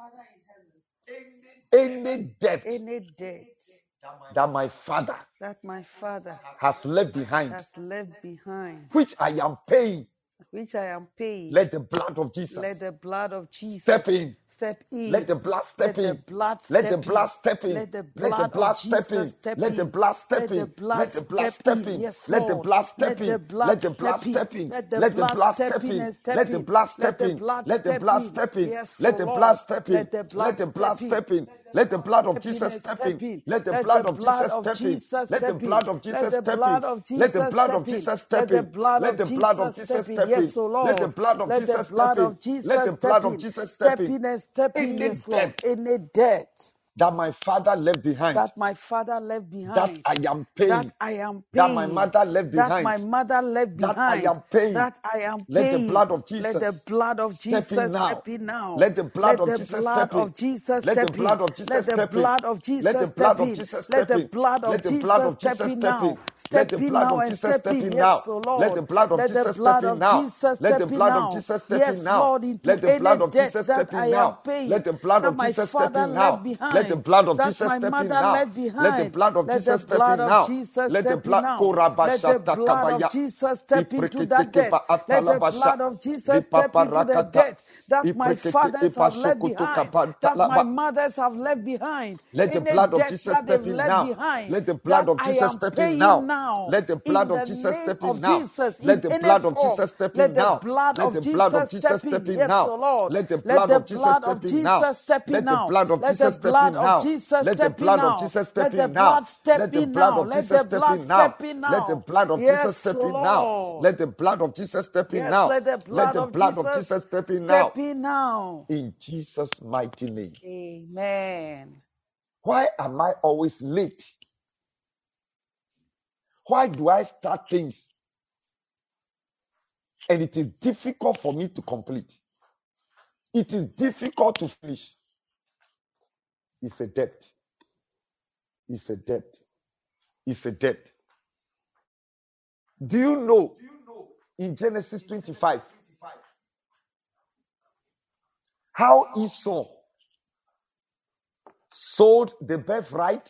[SPEAKER 2] heaven, any debt
[SPEAKER 3] any debt
[SPEAKER 2] that my Father
[SPEAKER 3] that my Father
[SPEAKER 2] has left behind,
[SPEAKER 3] has left behind,
[SPEAKER 2] which I am paying,
[SPEAKER 3] which I am paying,
[SPEAKER 2] let the blood of Jesus
[SPEAKER 3] let the blood of Jesus
[SPEAKER 2] step in.
[SPEAKER 3] step in.
[SPEAKER 2] Let the blood step
[SPEAKER 3] Let the
[SPEAKER 2] in.
[SPEAKER 3] blood
[SPEAKER 2] Let the
[SPEAKER 3] step
[SPEAKER 2] blood
[SPEAKER 3] in.
[SPEAKER 2] step in.
[SPEAKER 3] Let the
[SPEAKER 2] Let the
[SPEAKER 3] blood
[SPEAKER 2] blood
[SPEAKER 3] of
[SPEAKER 2] step in.
[SPEAKER 3] Jesus step
[SPEAKER 2] Let the
[SPEAKER 3] in.
[SPEAKER 2] blood step
[SPEAKER 3] Let the
[SPEAKER 2] in.
[SPEAKER 3] blood
[SPEAKER 2] Let the blood
[SPEAKER 3] step
[SPEAKER 2] step
[SPEAKER 3] in.
[SPEAKER 2] in.
[SPEAKER 3] Yes,
[SPEAKER 2] Let the
[SPEAKER 3] Lord.
[SPEAKER 2] blood step
[SPEAKER 3] Let the
[SPEAKER 2] in.
[SPEAKER 3] blood
[SPEAKER 2] Let the blood
[SPEAKER 3] step in.
[SPEAKER 2] step in.
[SPEAKER 3] Let the
[SPEAKER 2] Let the
[SPEAKER 3] blood
[SPEAKER 2] blood
[SPEAKER 3] step
[SPEAKER 2] step
[SPEAKER 3] in
[SPEAKER 2] in.
[SPEAKER 3] and step
[SPEAKER 2] Let the
[SPEAKER 3] in.
[SPEAKER 2] blood
[SPEAKER 3] Let
[SPEAKER 2] step
[SPEAKER 3] the
[SPEAKER 2] in.
[SPEAKER 3] blood
[SPEAKER 2] Let the
[SPEAKER 3] step
[SPEAKER 2] blood
[SPEAKER 3] in.
[SPEAKER 2] step in.
[SPEAKER 3] Yes,
[SPEAKER 2] Let
[SPEAKER 3] oh
[SPEAKER 2] the
[SPEAKER 3] Lord.
[SPEAKER 2] blood step in.
[SPEAKER 3] Let the blood
[SPEAKER 2] Let the blood
[SPEAKER 3] step in.
[SPEAKER 2] step in. Let the blood of
[SPEAKER 3] Step in
[SPEAKER 2] Jesus
[SPEAKER 3] and
[SPEAKER 2] step
[SPEAKER 3] step
[SPEAKER 2] in.
[SPEAKER 3] in.
[SPEAKER 2] Let the
[SPEAKER 3] Let
[SPEAKER 2] blood
[SPEAKER 3] the
[SPEAKER 2] of
[SPEAKER 3] blood
[SPEAKER 2] Jesus
[SPEAKER 3] of
[SPEAKER 2] step in.
[SPEAKER 3] Jesus
[SPEAKER 2] Let the
[SPEAKER 3] step
[SPEAKER 2] blood
[SPEAKER 3] in.
[SPEAKER 2] of
[SPEAKER 3] Let
[SPEAKER 2] Jesus
[SPEAKER 3] the
[SPEAKER 2] step
[SPEAKER 3] blood
[SPEAKER 2] in.
[SPEAKER 3] of
[SPEAKER 2] Let the
[SPEAKER 3] Jesus
[SPEAKER 2] blood of
[SPEAKER 3] step in.
[SPEAKER 2] Jesus
[SPEAKER 3] Let
[SPEAKER 2] step
[SPEAKER 3] the
[SPEAKER 2] in.
[SPEAKER 3] blood
[SPEAKER 2] Let
[SPEAKER 3] of
[SPEAKER 2] the blood of
[SPEAKER 3] Jesus
[SPEAKER 2] Jesus
[SPEAKER 3] step in.
[SPEAKER 2] step in.
[SPEAKER 3] Yes, oh
[SPEAKER 2] Let the
[SPEAKER 3] Lord.
[SPEAKER 2] blood of
[SPEAKER 3] Let the
[SPEAKER 2] Jesus step
[SPEAKER 3] blood
[SPEAKER 2] in.
[SPEAKER 3] of Jesus
[SPEAKER 2] Let the
[SPEAKER 3] step
[SPEAKER 2] blood of
[SPEAKER 3] in.
[SPEAKER 2] Jesus step
[SPEAKER 3] Step
[SPEAKER 2] in.
[SPEAKER 3] in and step in.
[SPEAKER 2] Any
[SPEAKER 3] Yes, Lord.
[SPEAKER 2] debt
[SPEAKER 3] Any debt
[SPEAKER 2] that my father left behind,
[SPEAKER 3] that my father left
[SPEAKER 2] that
[SPEAKER 3] behind,
[SPEAKER 2] I am
[SPEAKER 3] that
[SPEAKER 2] paying,
[SPEAKER 3] I am
[SPEAKER 2] that my
[SPEAKER 3] paying,
[SPEAKER 2] mother left
[SPEAKER 3] that my
[SPEAKER 2] behind,
[SPEAKER 3] mother left
[SPEAKER 2] that I
[SPEAKER 3] behind,
[SPEAKER 2] am paying.
[SPEAKER 3] that I am
[SPEAKER 2] Let the
[SPEAKER 3] paying.
[SPEAKER 2] blood of
[SPEAKER 3] Let the
[SPEAKER 2] Jesus
[SPEAKER 3] blood of
[SPEAKER 2] step in
[SPEAKER 3] Jesus
[SPEAKER 2] now.
[SPEAKER 3] step in now.
[SPEAKER 2] Let the blood
[SPEAKER 3] Let
[SPEAKER 2] of
[SPEAKER 3] the
[SPEAKER 2] Jesus
[SPEAKER 3] blood
[SPEAKER 2] step in.
[SPEAKER 3] of Jesus
[SPEAKER 2] Let the
[SPEAKER 3] step in.
[SPEAKER 2] blood of
[SPEAKER 3] Let
[SPEAKER 2] Jesus
[SPEAKER 3] the
[SPEAKER 2] step in.
[SPEAKER 3] blood of
[SPEAKER 2] Let
[SPEAKER 3] Jesus
[SPEAKER 2] the
[SPEAKER 3] step
[SPEAKER 2] blood of
[SPEAKER 3] in.
[SPEAKER 2] Jesus
[SPEAKER 3] Let
[SPEAKER 2] step
[SPEAKER 3] the
[SPEAKER 2] in.
[SPEAKER 3] blood of
[SPEAKER 2] Let the blood
[SPEAKER 3] Jesus
[SPEAKER 2] of
[SPEAKER 3] step
[SPEAKER 2] Jesus
[SPEAKER 3] in
[SPEAKER 2] step in.
[SPEAKER 3] now.
[SPEAKER 2] Let
[SPEAKER 3] Step
[SPEAKER 2] the
[SPEAKER 3] in
[SPEAKER 2] blood
[SPEAKER 3] now
[SPEAKER 2] of
[SPEAKER 3] and
[SPEAKER 2] Jesus
[SPEAKER 3] step
[SPEAKER 2] step
[SPEAKER 3] in.
[SPEAKER 2] in
[SPEAKER 3] Yes,
[SPEAKER 2] now.
[SPEAKER 3] so
[SPEAKER 2] Let the
[SPEAKER 3] Lord.
[SPEAKER 2] blood of
[SPEAKER 3] Let the
[SPEAKER 2] Jesus step
[SPEAKER 3] blood
[SPEAKER 2] in
[SPEAKER 3] of
[SPEAKER 2] now.
[SPEAKER 3] Jesus
[SPEAKER 2] Let the
[SPEAKER 3] step in
[SPEAKER 2] blood of
[SPEAKER 3] now.
[SPEAKER 2] Jesus step in
[SPEAKER 3] Yes,
[SPEAKER 2] now.
[SPEAKER 3] Lord, into
[SPEAKER 2] Let the
[SPEAKER 3] any
[SPEAKER 2] blood of
[SPEAKER 3] debt
[SPEAKER 2] Jesus
[SPEAKER 3] that
[SPEAKER 2] step
[SPEAKER 3] I
[SPEAKER 2] in
[SPEAKER 3] am
[SPEAKER 2] now.
[SPEAKER 3] paying,
[SPEAKER 2] Let the blood
[SPEAKER 3] that
[SPEAKER 2] of
[SPEAKER 3] my
[SPEAKER 2] Jesus step
[SPEAKER 3] father
[SPEAKER 2] in
[SPEAKER 3] left
[SPEAKER 2] now. Let the
[SPEAKER 3] behind,
[SPEAKER 2] blood of
[SPEAKER 3] that
[SPEAKER 2] Jesus
[SPEAKER 3] my
[SPEAKER 2] step in
[SPEAKER 3] mother
[SPEAKER 2] now.
[SPEAKER 3] left
[SPEAKER 2] Let the
[SPEAKER 3] behind.
[SPEAKER 2] blood of
[SPEAKER 3] Let the
[SPEAKER 2] Jesus step
[SPEAKER 3] blood
[SPEAKER 2] in
[SPEAKER 3] of
[SPEAKER 2] now.
[SPEAKER 3] Jesus
[SPEAKER 2] Let the
[SPEAKER 3] step in
[SPEAKER 2] blood
[SPEAKER 3] now. Let the
[SPEAKER 2] Korabashata
[SPEAKER 3] blood of
[SPEAKER 2] kabaya.
[SPEAKER 3] Jesus step into that
[SPEAKER 2] Ipreketeke
[SPEAKER 3] debt.
[SPEAKER 2] pa
[SPEAKER 3] Let the
[SPEAKER 2] atalabasha.
[SPEAKER 3] blood of Jesus step into the
[SPEAKER 2] Lipaparakata.
[SPEAKER 3] debt that my
[SPEAKER 2] Iprekete
[SPEAKER 3] fathers have left
[SPEAKER 2] ipashokoto
[SPEAKER 3] behind, that my
[SPEAKER 2] kapantalaba.
[SPEAKER 3] mothers have left behind.
[SPEAKER 2] Let the
[SPEAKER 3] Any
[SPEAKER 2] blood of
[SPEAKER 3] debt
[SPEAKER 2] Jesus
[SPEAKER 3] that they've
[SPEAKER 2] step in
[SPEAKER 3] left
[SPEAKER 2] now.
[SPEAKER 3] behind,
[SPEAKER 2] Let the blood
[SPEAKER 3] that
[SPEAKER 2] of
[SPEAKER 3] I
[SPEAKER 2] Jesus
[SPEAKER 3] am
[SPEAKER 2] step in
[SPEAKER 3] paying
[SPEAKER 2] now.
[SPEAKER 3] now.
[SPEAKER 2] Let the blood
[SPEAKER 3] In
[SPEAKER 2] of
[SPEAKER 3] the
[SPEAKER 2] Jesus
[SPEAKER 3] name
[SPEAKER 2] step in
[SPEAKER 3] of
[SPEAKER 2] now.
[SPEAKER 3] Jesus,
[SPEAKER 2] Let
[SPEAKER 3] in
[SPEAKER 2] the
[SPEAKER 3] any
[SPEAKER 2] blood of
[SPEAKER 3] form,
[SPEAKER 2] Jesus step
[SPEAKER 3] let
[SPEAKER 2] in
[SPEAKER 3] the
[SPEAKER 2] now.
[SPEAKER 3] blood
[SPEAKER 2] Let
[SPEAKER 3] of
[SPEAKER 2] the blood of
[SPEAKER 3] Jesus
[SPEAKER 2] Jesus
[SPEAKER 3] step
[SPEAKER 2] step
[SPEAKER 3] in.
[SPEAKER 2] in
[SPEAKER 3] Yes,
[SPEAKER 2] now.
[SPEAKER 3] so Lord.
[SPEAKER 2] Let the
[SPEAKER 3] Let
[SPEAKER 2] blood
[SPEAKER 3] the
[SPEAKER 2] of Jesus
[SPEAKER 3] blood
[SPEAKER 2] step
[SPEAKER 3] of
[SPEAKER 2] in now.
[SPEAKER 3] Jesus step in
[SPEAKER 2] Let the
[SPEAKER 3] now.
[SPEAKER 2] blood of
[SPEAKER 3] Let the
[SPEAKER 2] Jesus step
[SPEAKER 3] blood
[SPEAKER 2] in
[SPEAKER 3] of
[SPEAKER 2] now.
[SPEAKER 3] Jesus
[SPEAKER 2] Let the
[SPEAKER 3] step in
[SPEAKER 2] blood of
[SPEAKER 3] now.
[SPEAKER 2] Jesus step
[SPEAKER 3] Let the
[SPEAKER 2] in now.
[SPEAKER 3] blood step
[SPEAKER 2] Let the
[SPEAKER 3] in
[SPEAKER 2] blood
[SPEAKER 3] now.
[SPEAKER 2] of
[SPEAKER 3] Let
[SPEAKER 2] Jesus
[SPEAKER 3] the
[SPEAKER 2] step
[SPEAKER 3] blood
[SPEAKER 2] in now.
[SPEAKER 3] step in
[SPEAKER 2] Let the
[SPEAKER 3] now.
[SPEAKER 2] blood of Jesus
[SPEAKER 3] Yes,
[SPEAKER 2] step
[SPEAKER 3] so
[SPEAKER 2] in now.
[SPEAKER 3] Lord.
[SPEAKER 2] Let the blood of Jesus step in
[SPEAKER 3] Yes,
[SPEAKER 2] now.
[SPEAKER 3] let the
[SPEAKER 2] Let
[SPEAKER 3] blood
[SPEAKER 2] the
[SPEAKER 3] of
[SPEAKER 2] blood of
[SPEAKER 3] Jesus
[SPEAKER 2] Jesus step in now.
[SPEAKER 3] step in now.
[SPEAKER 2] In Jesus' mighty name.
[SPEAKER 3] Amen.
[SPEAKER 2] Why am I always late? Why do I start things and it is difficult for me to complete? It is difficult to finish. It's a debt. It's a debt. It's a debt. Do you know in Genesis twenty-five how Esau sold the birthright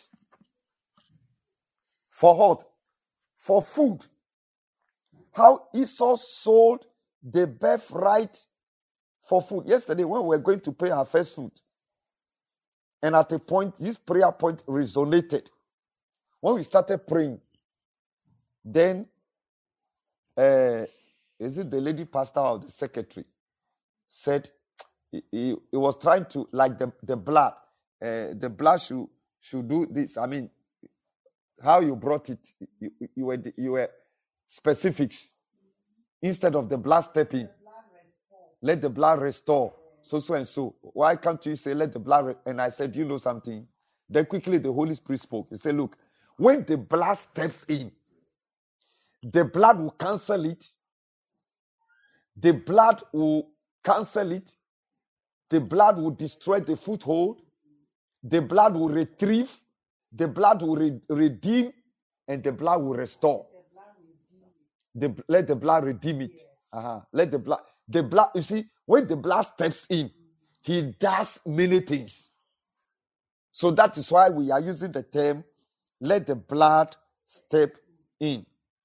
[SPEAKER 2] for what? For food. How Esau sold the birthright for food. Yesterday, when we were going to pay our first food, and at a point, this prayer point resonated. When we started praying, then, uh, is it the lady pastor or the secretary said he, he, he was trying to, like the, the blood, uh, the blood should, should do this. I mean, how you brought it, you, you, were, you were specifics. Instead of the blood stepping, let the blood restore. So, so and so. Why can't you say, let the blood, re-? And I said, you know something? Then quickly the Holy Spirit spoke. He said, look, when the blood steps in, the blood will cancel it. The blood will cancel it. The blood will destroy the foothold. The blood will retrieve. The blood will re- redeem. And the blood will restore. The, let the blood redeem it. Uh-huh. Let the blood, the blood, you see, when the blood steps in, He does many things. So that is why we are using the term, let the blood step in.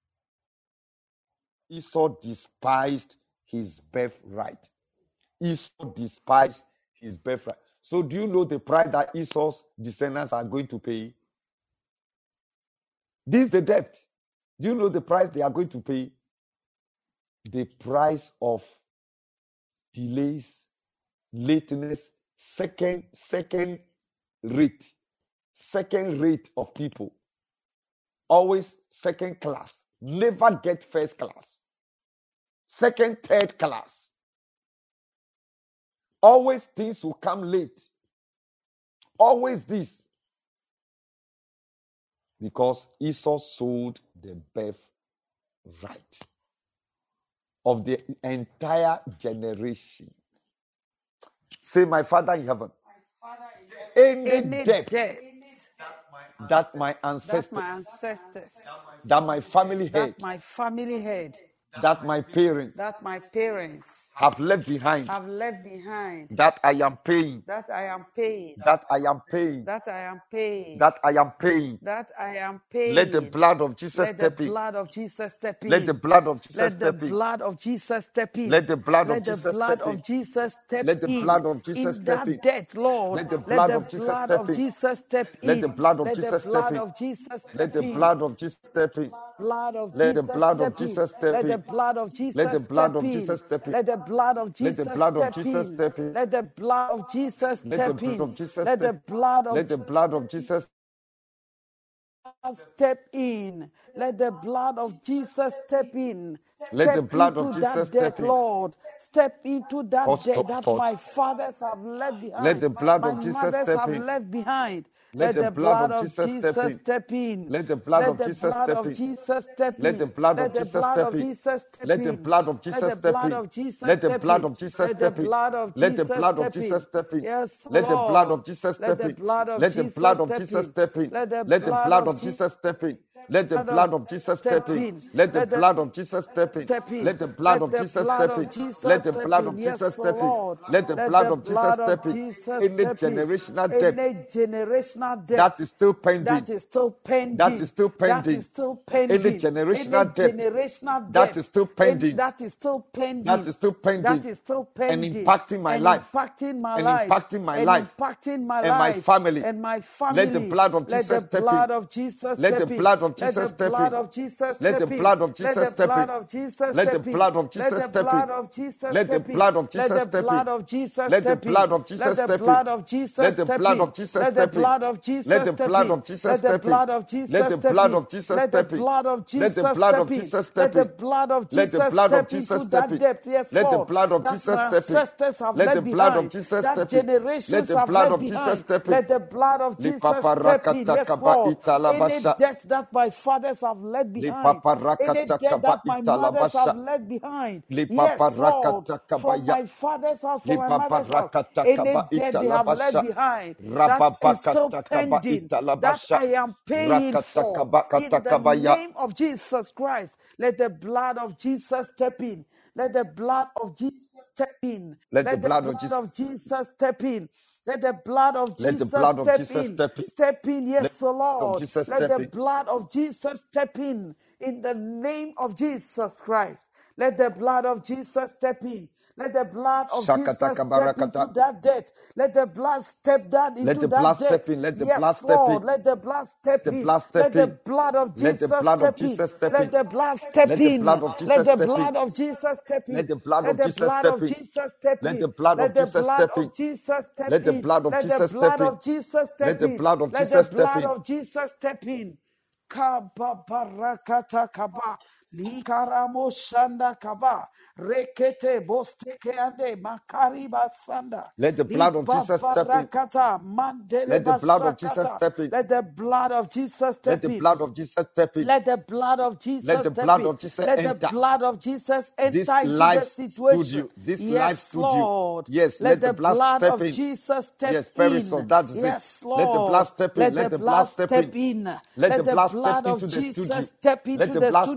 [SPEAKER 2] Esau despised his birthright. Esau despised his birthright. So do you know the price that Esau's descendants are going to pay? This is the debt. Do you know the price they are going to pay? The price of delays, lateness, second, second rate, second rate of people. Always second class. Never get first class. Second, third class. Always things will come late. Always this. Because Esau sold the birthright of the entire generation. Say, my Father in heaven, any,
[SPEAKER 3] Any
[SPEAKER 2] debt,
[SPEAKER 3] debt
[SPEAKER 2] that my ancestors,
[SPEAKER 3] that my ancestors,
[SPEAKER 2] that my family had,
[SPEAKER 3] that my family had,
[SPEAKER 2] that my parents
[SPEAKER 3] that my parents
[SPEAKER 2] have left behind,
[SPEAKER 3] have left behind,
[SPEAKER 2] that I am paying,
[SPEAKER 3] that I am paying,
[SPEAKER 2] that I am paying,
[SPEAKER 3] that I am paying,
[SPEAKER 2] that I am paying.
[SPEAKER 3] that I am paying.
[SPEAKER 2] Let the blood of Jesus
[SPEAKER 3] Let the
[SPEAKER 2] step in.
[SPEAKER 3] blood of Jesus step in.
[SPEAKER 2] Let the blood of Jesus
[SPEAKER 3] Let the
[SPEAKER 2] step in.
[SPEAKER 3] blood of Jesus step in.
[SPEAKER 2] Let the blood of
[SPEAKER 3] Let the
[SPEAKER 2] Jesus
[SPEAKER 3] blood
[SPEAKER 2] step in.
[SPEAKER 3] of Jesus step
[SPEAKER 2] Let the
[SPEAKER 3] in.
[SPEAKER 2] blood of Jesus
[SPEAKER 3] in
[SPEAKER 2] step
[SPEAKER 3] that
[SPEAKER 2] in.
[SPEAKER 3] death, Lord.
[SPEAKER 2] Let the blood of Jesus
[SPEAKER 3] blood
[SPEAKER 2] step
[SPEAKER 3] of
[SPEAKER 2] in.
[SPEAKER 3] Jesus step in.
[SPEAKER 2] Let the blood of
[SPEAKER 3] Let
[SPEAKER 2] Jesus
[SPEAKER 3] the
[SPEAKER 2] step
[SPEAKER 3] blood
[SPEAKER 2] in.
[SPEAKER 3] of Jesus step
[SPEAKER 2] Let the
[SPEAKER 3] in.
[SPEAKER 2] blood of Jesus step in.
[SPEAKER 3] Blood of
[SPEAKER 2] Let the
[SPEAKER 3] Jesus
[SPEAKER 2] blood of
[SPEAKER 3] step in.
[SPEAKER 2] Jesus step
[SPEAKER 3] Let the
[SPEAKER 2] in.
[SPEAKER 3] blood of Jesus
[SPEAKER 2] Let the blood
[SPEAKER 3] step
[SPEAKER 2] of
[SPEAKER 3] in.
[SPEAKER 2] Jesus step in.
[SPEAKER 3] Let the blood of
[SPEAKER 2] Let
[SPEAKER 3] Jesus
[SPEAKER 2] the blood of
[SPEAKER 3] step
[SPEAKER 2] Jesus
[SPEAKER 3] in.
[SPEAKER 2] step in.
[SPEAKER 3] Let the blood of Jesus
[SPEAKER 2] Let the
[SPEAKER 3] step
[SPEAKER 2] blood
[SPEAKER 3] in.
[SPEAKER 2] of Jesus
[SPEAKER 3] Let the
[SPEAKER 2] step.
[SPEAKER 3] blood of
[SPEAKER 2] Let the blood of Jesus
[SPEAKER 3] step in. Let the blood of Jesus step in.
[SPEAKER 2] Let the
[SPEAKER 3] Step
[SPEAKER 2] blood of
[SPEAKER 3] into
[SPEAKER 2] Jesus
[SPEAKER 3] that
[SPEAKER 2] step
[SPEAKER 3] death,
[SPEAKER 2] in.
[SPEAKER 3] Lord. Step into that death that
[SPEAKER 2] Hotspot.
[SPEAKER 3] my fathers have left
[SPEAKER 2] Let
[SPEAKER 3] behind.
[SPEAKER 2] the blood
[SPEAKER 3] My
[SPEAKER 2] of Jesus
[SPEAKER 3] mothers
[SPEAKER 2] step
[SPEAKER 3] have
[SPEAKER 2] in.
[SPEAKER 3] left behind.
[SPEAKER 2] Let
[SPEAKER 3] Let
[SPEAKER 2] the
[SPEAKER 3] the
[SPEAKER 2] blood
[SPEAKER 3] blood
[SPEAKER 2] of
[SPEAKER 3] of
[SPEAKER 2] Jesus step
[SPEAKER 3] Jesus
[SPEAKER 2] in.
[SPEAKER 3] step in.
[SPEAKER 2] Let the blood
[SPEAKER 3] Let
[SPEAKER 2] of
[SPEAKER 3] the
[SPEAKER 2] Jesus
[SPEAKER 3] blood
[SPEAKER 2] step
[SPEAKER 3] of
[SPEAKER 2] in.
[SPEAKER 3] Jesus step
[SPEAKER 2] Let the
[SPEAKER 3] in.
[SPEAKER 2] blood
[SPEAKER 3] Let
[SPEAKER 2] of
[SPEAKER 3] the
[SPEAKER 2] Jesus
[SPEAKER 3] blood
[SPEAKER 2] step
[SPEAKER 3] of
[SPEAKER 2] in.
[SPEAKER 3] Jesus step
[SPEAKER 2] Let the
[SPEAKER 3] in.
[SPEAKER 2] blood of
[SPEAKER 3] Let
[SPEAKER 2] Jesus
[SPEAKER 3] the
[SPEAKER 2] step
[SPEAKER 3] blood
[SPEAKER 2] in.
[SPEAKER 3] of Jesus
[SPEAKER 2] Let the
[SPEAKER 3] step
[SPEAKER 2] blood
[SPEAKER 3] in.
[SPEAKER 2] of Jesus
[SPEAKER 3] Let the
[SPEAKER 2] step in.
[SPEAKER 3] blood of
[SPEAKER 2] Let the
[SPEAKER 3] Jesus
[SPEAKER 2] blood of
[SPEAKER 3] step
[SPEAKER 2] Jesus
[SPEAKER 3] in.
[SPEAKER 2] step in.
[SPEAKER 3] Yes,
[SPEAKER 2] Let the blood
[SPEAKER 3] Lord.
[SPEAKER 2] of Jesus
[SPEAKER 3] Let
[SPEAKER 2] step
[SPEAKER 3] the
[SPEAKER 2] in.
[SPEAKER 3] blood of
[SPEAKER 2] Let the
[SPEAKER 3] Jesus
[SPEAKER 2] blood of
[SPEAKER 3] step
[SPEAKER 2] Jesus
[SPEAKER 3] in.
[SPEAKER 2] step in.
[SPEAKER 3] Let the
[SPEAKER 2] Let the
[SPEAKER 3] blood
[SPEAKER 2] blood
[SPEAKER 3] of
[SPEAKER 2] of
[SPEAKER 3] Jesus
[SPEAKER 2] Jesus step in. Let the
[SPEAKER 3] blood of
[SPEAKER 2] blood of Jesus
[SPEAKER 3] step
[SPEAKER 2] step in.
[SPEAKER 3] in.
[SPEAKER 2] Let the
[SPEAKER 3] Let the
[SPEAKER 2] blood of Jesus step in.
[SPEAKER 3] step in.
[SPEAKER 2] Let the blood
[SPEAKER 3] Let
[SPEAKER 2] of
[SPEAKER 3] the
[SPEAKER 2] Jesus
[SPEAKER 3] blood
[SPEAKER 2] step in.
[SPEAKER 3] of Jesus
[SPEAKER 2] Let the
[SPEAKER 3] step
[SPEAKER 2] blood
[SPEAKER 3] in.
[SPEAKER 2] of
[SPEAKER 3] Yes,
[SPEAKER 2] Jesus step in.
[SPEAKER 3] Lord.
[SPEAKER 2] Let the
[SPEAKER 3] Let
[SPEAKER 2] blood
[SPEAKER 3] the
[SPEAKER 2] of Jesus
[SPEAKER 3] blood of
[SPEAKER 2] step in.
[SPEAKER 3] Jesus
[SPEAKER 2] Any
[SPEAKER 3] step in.
[SPEAKER 2] generational debt
[SPEAKER 3] Any generational debt
[SPEAKER 2] that is still pending,
[SPEAKER 3] that is still pending.
[SPEAKER 2] that is still
[SPEAKER 3] That
[SPEAKER 2] pending.
[SPEAKER 3] is still
[SPEAKER 2] Any
[SPEAKER 3] pending.
[SPEAKER 2] generational
[SPEAKER 3] Any
[SPEAKER 2] debt
[SPEAKER 3] generational
[SPEAKER 2] that
[SPEAKER 3] debt
[SPEAKER 2] is still
[SPEAKER 3] any-
[SPEAKER 2] pending,
[SPEAKER 3] that is still
[SPEAKER 2] that
[SPEAKER 3] pending.
[SPEAKER 2] is still
[SPEAKER 3] That
[SPEAKER 2] pending,
[SPEAKER 3] is still
[SPEAKER 2] and
[SPEAKER 3] pending.
[SPEAKER 2] impacting my
[SPEAKER 3] And
[SPEAKER 2] life,
[SPEAKER 3] impacting my
[SPEAKER 2] and
[SPEAKER 3] life.
[SPEAKER 2] impacting my
[SPEAKER 3] And
[SPEAKER 2] life,
[SPEAKER 3] impacting my
[SPEAKER 2] and my
[SPEAKER 3] life.
[SPEAKER 2] family.
[SPEAKER 3] And my
[SPEAKER 2] Let
[SPEAKER 3] family.
[SPEAKER 2] the blood of
[SPEAKER 3] Let
[SPEAKER 2] Jesus
[SPEAKER 3] the
[SPEAKER 2] step in.
[SPEAKER 3] blood of Jesus
[SPEAKER 2] Let the
[SPEAKER 3] step in.
[SPEAKER 2] blood of
[SPEAKER 3] Let
[SPEAKER 2] Jesus
[SPEAKER 3] the
[SPEAKER 2] step
[SPEAKER 3] blood
[SPEAKER 2] in.
[SPEAKER 3] of Jesus
[SPEAKER 2] Let the
[SPEAKER 3] step in.
[SPEAKER 2] blood of
[SPEAKER 3] Let
[SPEAKER 2] Jesus
[SPEAKER 3] the
[SPEAKER 2] step
[SPEAKER 3] blood
[SPEAKER 2] in.
[SPEAKER 3] of Jesus
[SPEAKER 2] Let the
[SPEAKER 3] step in.
[SPEAKER 2] blood of
[SPEAKER 3] Let
[SPEAKER 2] Jesus
[SPEAKER 3] the
[SPEAKER 2] step
[SPEAKER 3] blood
[SPEAKER 2] in.
[SPEAKER 3] of Jesus
[SPEAKER 2] Let the
[SPEAKER 3] step in.
[SPEAKER 2] blood of
[SPEAKER 3] Let
[SPEAKER 2] Jesus
[SPEAKER 3] the
[SPEAKER 2] step
[SPEAKER 3] blood
[SPEAKER 2] in.
[SPEAKER 3] of Jesus
[SPEAKER 2] Let the
[SPEAKER 3] step in.
[SPEAKER 2] blood of
[SPEAKER 3] Let
[SPEAKER 2] Jesus
[SPEAKER 3] the
[SPEAKER 2] step in.
[SPEAKER 3] blood of Jesus
[SPEAKER 2] Let the
[SPEAKER 3] step
[SPEAKER 2] blood
[SPEAKER 3] in.
[SPEAKER 2] of Jesus
[SPEAKER 3] Let the
[SPEAKER 2] step in.
[SPEAKER 3] blood of Jesus
[SPEAKER 2] Let the
[SPEAKER 3] step
[SPEAKER 2] blood
[SPEAKER 3] in.
[SPEAKER 2] of Jesus
[SPEAKER 3] Let the
[SPEAKER 2] step in.
[SPEAKER 3] blood of
[SPEAKER 2] Let
[SPEAKER 3] Jesus
[SPEAKER 2] the
[SPEAKER 3] step
[SPEAKER 2] blood
[SPEAKER 3] in.
[SPEAKER 2] of Jesus
[SPEAKER 3] Let the
[SPEAKER 2] step in.
[SPEAKER 3] blood of
[SPEAKER 2] Let the
[SPEAKER 3] Jesus
[SPEAKER 2] blood of
[SPEAKER 3] step in.
[SPEAKER 2] Jesus
[SPEAKER 3] Let
[SPEAKER 2] step
[SPEAKER 3] the
[SPEAKER 2] in.
[SPEAKER 3] blood of
[SPEAKER 2] Let the
[SPEAKER 3] Jesus
[SPEAKER 2] blood of
[SPEAKER 3] step
[SPEAKER 2] Jesus
[SPEAKER 3] into
[SPEAKER 2] step
[SPEAKER 3] that
[SPEAKER 2] in.
[SPEAKER 3] depth. Yes,
[SPEAKER 2] Let the
[SPEAKER 3] Lord.
[SPEAKER 2] blood of
[SPEAKER 3] That
[SPEAKER 2] Jesus
[SPEAKER 3] my
[SPEAKER 2] step in.
[SPEAKER 3] ancestors have
[SPEAKER 2] Let the
[SPEAKER 3] left
[SPEAKER 2] blood of
[SPEAKER 3] behind.
[SPEAKER 2] Jesus
[SPEAKER 3] That
[SPEAKER 2] step in. Let
[SPEAKER 3] generations
[SPEAKER 2] the
[SPEAKER 3] have
[SPEAKER 2] blood
[SPEAKER 3] left
[SPEAKER 2] of Jesus
[SPEAKER 3] behind.
[SPEAKER 2] step in.
[SPEAKER 3] Let the blood of
[SPEAKER 2] Li
[SPEAKER 3] Jesus
[SPEAKER 2] papa
[SPEAKER 3] step in.
[SPEAKER 2] rakata
[SPEAKER 3] Yes,
[SPEAKER 2] kaba
[SPEAKER 3] Lord. Any
[SPEAKER 2] italabasha.
[SPEAKER 3] debt that my fathers have left
[SPEAKER 2] Li
[SPEAKER 3] behind.
[SPEAKER 2] papa
[SPEAKER 3] Any
[SPEAKER 2] rakata
[SPEAKER 3] debt
[SPEAKER 2] kaba
[SPEAKER 3] that my mothers have
[SPEAKER 2] italabasha.
[SPEAKER 3] left behind.
[SPEAKER 2] Li papa
[SPEAKER 3] Yes, Lord.
[SPEAKER 2] rakata kaba
[SPEAKER 3] From
[SPEAKER 2] ya.
[SPEAKER 3] my father's house,
[SPEAKER 2] Li
[SPEAKER 3] from my
[SPEAKER 2] papa
[SPEAKER 3] mother's house.
[SPEAKER 2] rakata
[SPEAKER 3] Any
[SPEAKER 2] kaba
[SPEAKER 3] debt they have left
[SPEAKER 2] italabasha.
[SPEAKER 3] behind. That is still
[SPEAKER 2] Rababakata kaba
[SPEAKER 3] pending. That
[SPEAKER 2] italabasha.
[SPEAKER 3] I am paying
[SPEAKER 2] Rakata
[SPEAKER 3] for.
[SPEAKER 2] kaba kata
[SPEAKER 3] In the
[SPEAKER 2] kaba ya.
[SPEAKER 3] name of Jesus Christ. Let the blood of Jesus step in. Let the blood of Jesus step in.
[SPEAKER 2] Let the
[SPEAKER 3] Let the
[SPEAKER 2] blood of
[SPEAKER 3] blood
[SPEAKER 2] Jesus.
[SPEAKER 3] of Jesus step in. Let the blood of
[SPEAKER 2] Let the
[SPEAKER 3] Jesus
[SPEAKER 2] blood of
[SPEAKER 3] step
[SPEAKER 2] Jesus
[SPEAKER 3] in.
[SPEAKER 2] step in.
[SPEAKER 3] Step in,
[SPEAKER 2] Let
[SPEAKER 3] yes, O
[SPEAKER 2] the blood of
[SPEAKER 3] Lord.
[SPEAKER 2] Jesus
[SPEAKER 3] Let
[SPEAKER 2] step
[SPEAKER 3] the
[SPEAKER 2] in.
[SPEAKER 3] blood of Jesus step in. In the name of Jesus Christ. Let the blood of Jesus step in. Let the blood of Jesus
[SPEAKER 2] Shakata
[SPEAKER 3] step
[SPEAKER 2] kabarakata.
[SPEAKER 3] into that debt. Let the blood step that
[SPEAKER 2] Let
[SPEAKER 3] into
[SPEAKER 2] the blood
[SPEAKER 3] that
[SPEAKER 2] step
[SPEAKER 3] debt.
[SPEAKER 2] in. Let the blood
[SPEAKER 3] Yes,
[SPEAKER 2] step in.
[SPEAKER 3] Lord. Let the blood step
[SPEAKER 2] The
[SPEAKER 3] in.
[SPEAKER 2] blood step
[SPEAKER 3] Let the
[SPEAKER 2] in.
[SPEAKER 3] blood of
[SPEAKER 2] Let the
[SPEAKER 3] Jesus
[SPEAKER 2] blood of
[SPEAKER 3] step in.
[SPEAKER 2] Jesus step in.
[SPEAKER 3] Let the blood step
[SPEAKER 2] Let the
[SPEAKER 3] in.
[SPEAKER 2] blood of
[SPEAKER 3] Let
[SPEAKER 2] Jesus
[SPEAKER 3] the
[SPEAKER 2] step in.
[SPEAKER 3] blood of Jesus step
[SPEAKER 2] Let
[SPEAKER 3] in.
[SPEAKER 2] the blood
[SPEAKER 3] Let
[SPEAKER 2] of
[SPEAKER 3] the
[SPEAKER 2] Jesus
[SPEAKER 3] blood
[SPEAKER 2] step
[SPEAKER 3] of
[SPEAKER 2] in.
[SPEAKER 3] Jesus step
[SPEAKER 2] Let the
[SPEAKER 3] in.
[SPEAKER 2] blood
[SPEAKER 3] Let
[SPEAKER 2] of
[SPEAKER 3] the
[SPEAKER 2] Jesus
[SPEAKER 3] blood
[SPEAKER 2] step in.
[SPEAKER 3] of Jesus step
[SPEAKER 2] Let the
[SPEAKER 3] in.
[SPEAKER 2] blood of
[SPEAKER 3] Let the
[SPEAKER 2] Jesus step
[SPEAKER 3] blood
[SPEAKER 2] in.
[SPEAKER 3] of Jesus
[SPEAKER 2] Let
[SPEAKER 3] step
[SPEAKER 2] the
[SPEAKER 3] in.
[SPEAKER 2] blood of
[SPEAKER 3] Let the
[SPEAKER 2] Jesus step
[SPEAKER 3] blood
[SPEAKER 2] in.
[SPEAKER 3] of Jesus step in. Kaba barakata kaba. Likaramo shanda kaba. Rekete bosteke ande makari basanda.
[SPEAKER 2] Let the blood of
[SPEAKER 3] Lipa
[SPEAKER 2] Jesus step in.
[SPEAKER 3] barakata mandele
[SPEAKER 2] Let the blood of Jesus
[SPEAKER 3] bashakata.
[SPEAKER 2] step in.
[SPEAKER 3] Let the blood of Jesus
[SPEAKER 2] Let
[SPEAKER 3] step
[SPEAKER 2] the
[SPEAKER 3] in.
[SPEAKER 2] blood of Jesus step in.
[SPEAKER 3] Let the blood of
[SPEAKER 2] Let
[SPEAKER 3] Jesus
[SPEAKER 2] the
[SPEAKER 3] step
[SPEAKER 2] blood
[SPEAKER 3] in.
[SPEAKER 2] of Jesus
[SPEAKER 3] Let the
[SPEAKER 2] enter
[SPEAKER 3] blood of Jesus
[SPEAKER 2] this
[SPEAKER 3] enter into the
[SPEAKER 2] life
[SPEAKER 3] situation.
[SPEAKER 2] studio. This life
[SPEAKER 3] Yes,
[SPEAKER 2] studio.
[SPEAKER 3] Lord.
[SPEAKER 2] Yes,
[SPEAKER 3] Let
[SPEAKER 2] let the
[SPEAKER 3] the
[SPEAKER 2] blood
[SPEAKER 3] blood
[SPEAKER 2] step
[SPEAKER 3] of
[SPEAKER 2] in.
[SPEAKER 3] Jesus step
[SPEAKER 2] Yes, very so.
[SPEAKER 3] in.
[SPEAKER 2] That is it.
[SPEAKER 3] Yes,
[SPEAKER 2] Let the blood
[SPEAKER 3] Lord.
[SPEAKER 2] step in.
[SPEAKER 3] Let
[SPEAKER 2] Let
[SPEAKER 3] the
[SPEAKER 2] the blood
[SPEAKER 3] blood
[SPEAKER 2] step in.
[SPEAKER 3] step in.
[SPEAKER 2] Let the
[SPEAKER 3] Let the
[SPEAKER 2] blood step
[SPEAKER 3] blood
[SPEAKER 2] into
[SPEAKER 3] of
[SPEAKER 2] the studio.
[SPEAKER 3] Jesus step
[SPEAKER 2] Let
[SPEAKER 3] into
[SPEAKER 2] the
[SPEAKER 3] the
[SPEAKER 2] blood step
[SPEAKER 3] studio.
[SPEAKER 2] into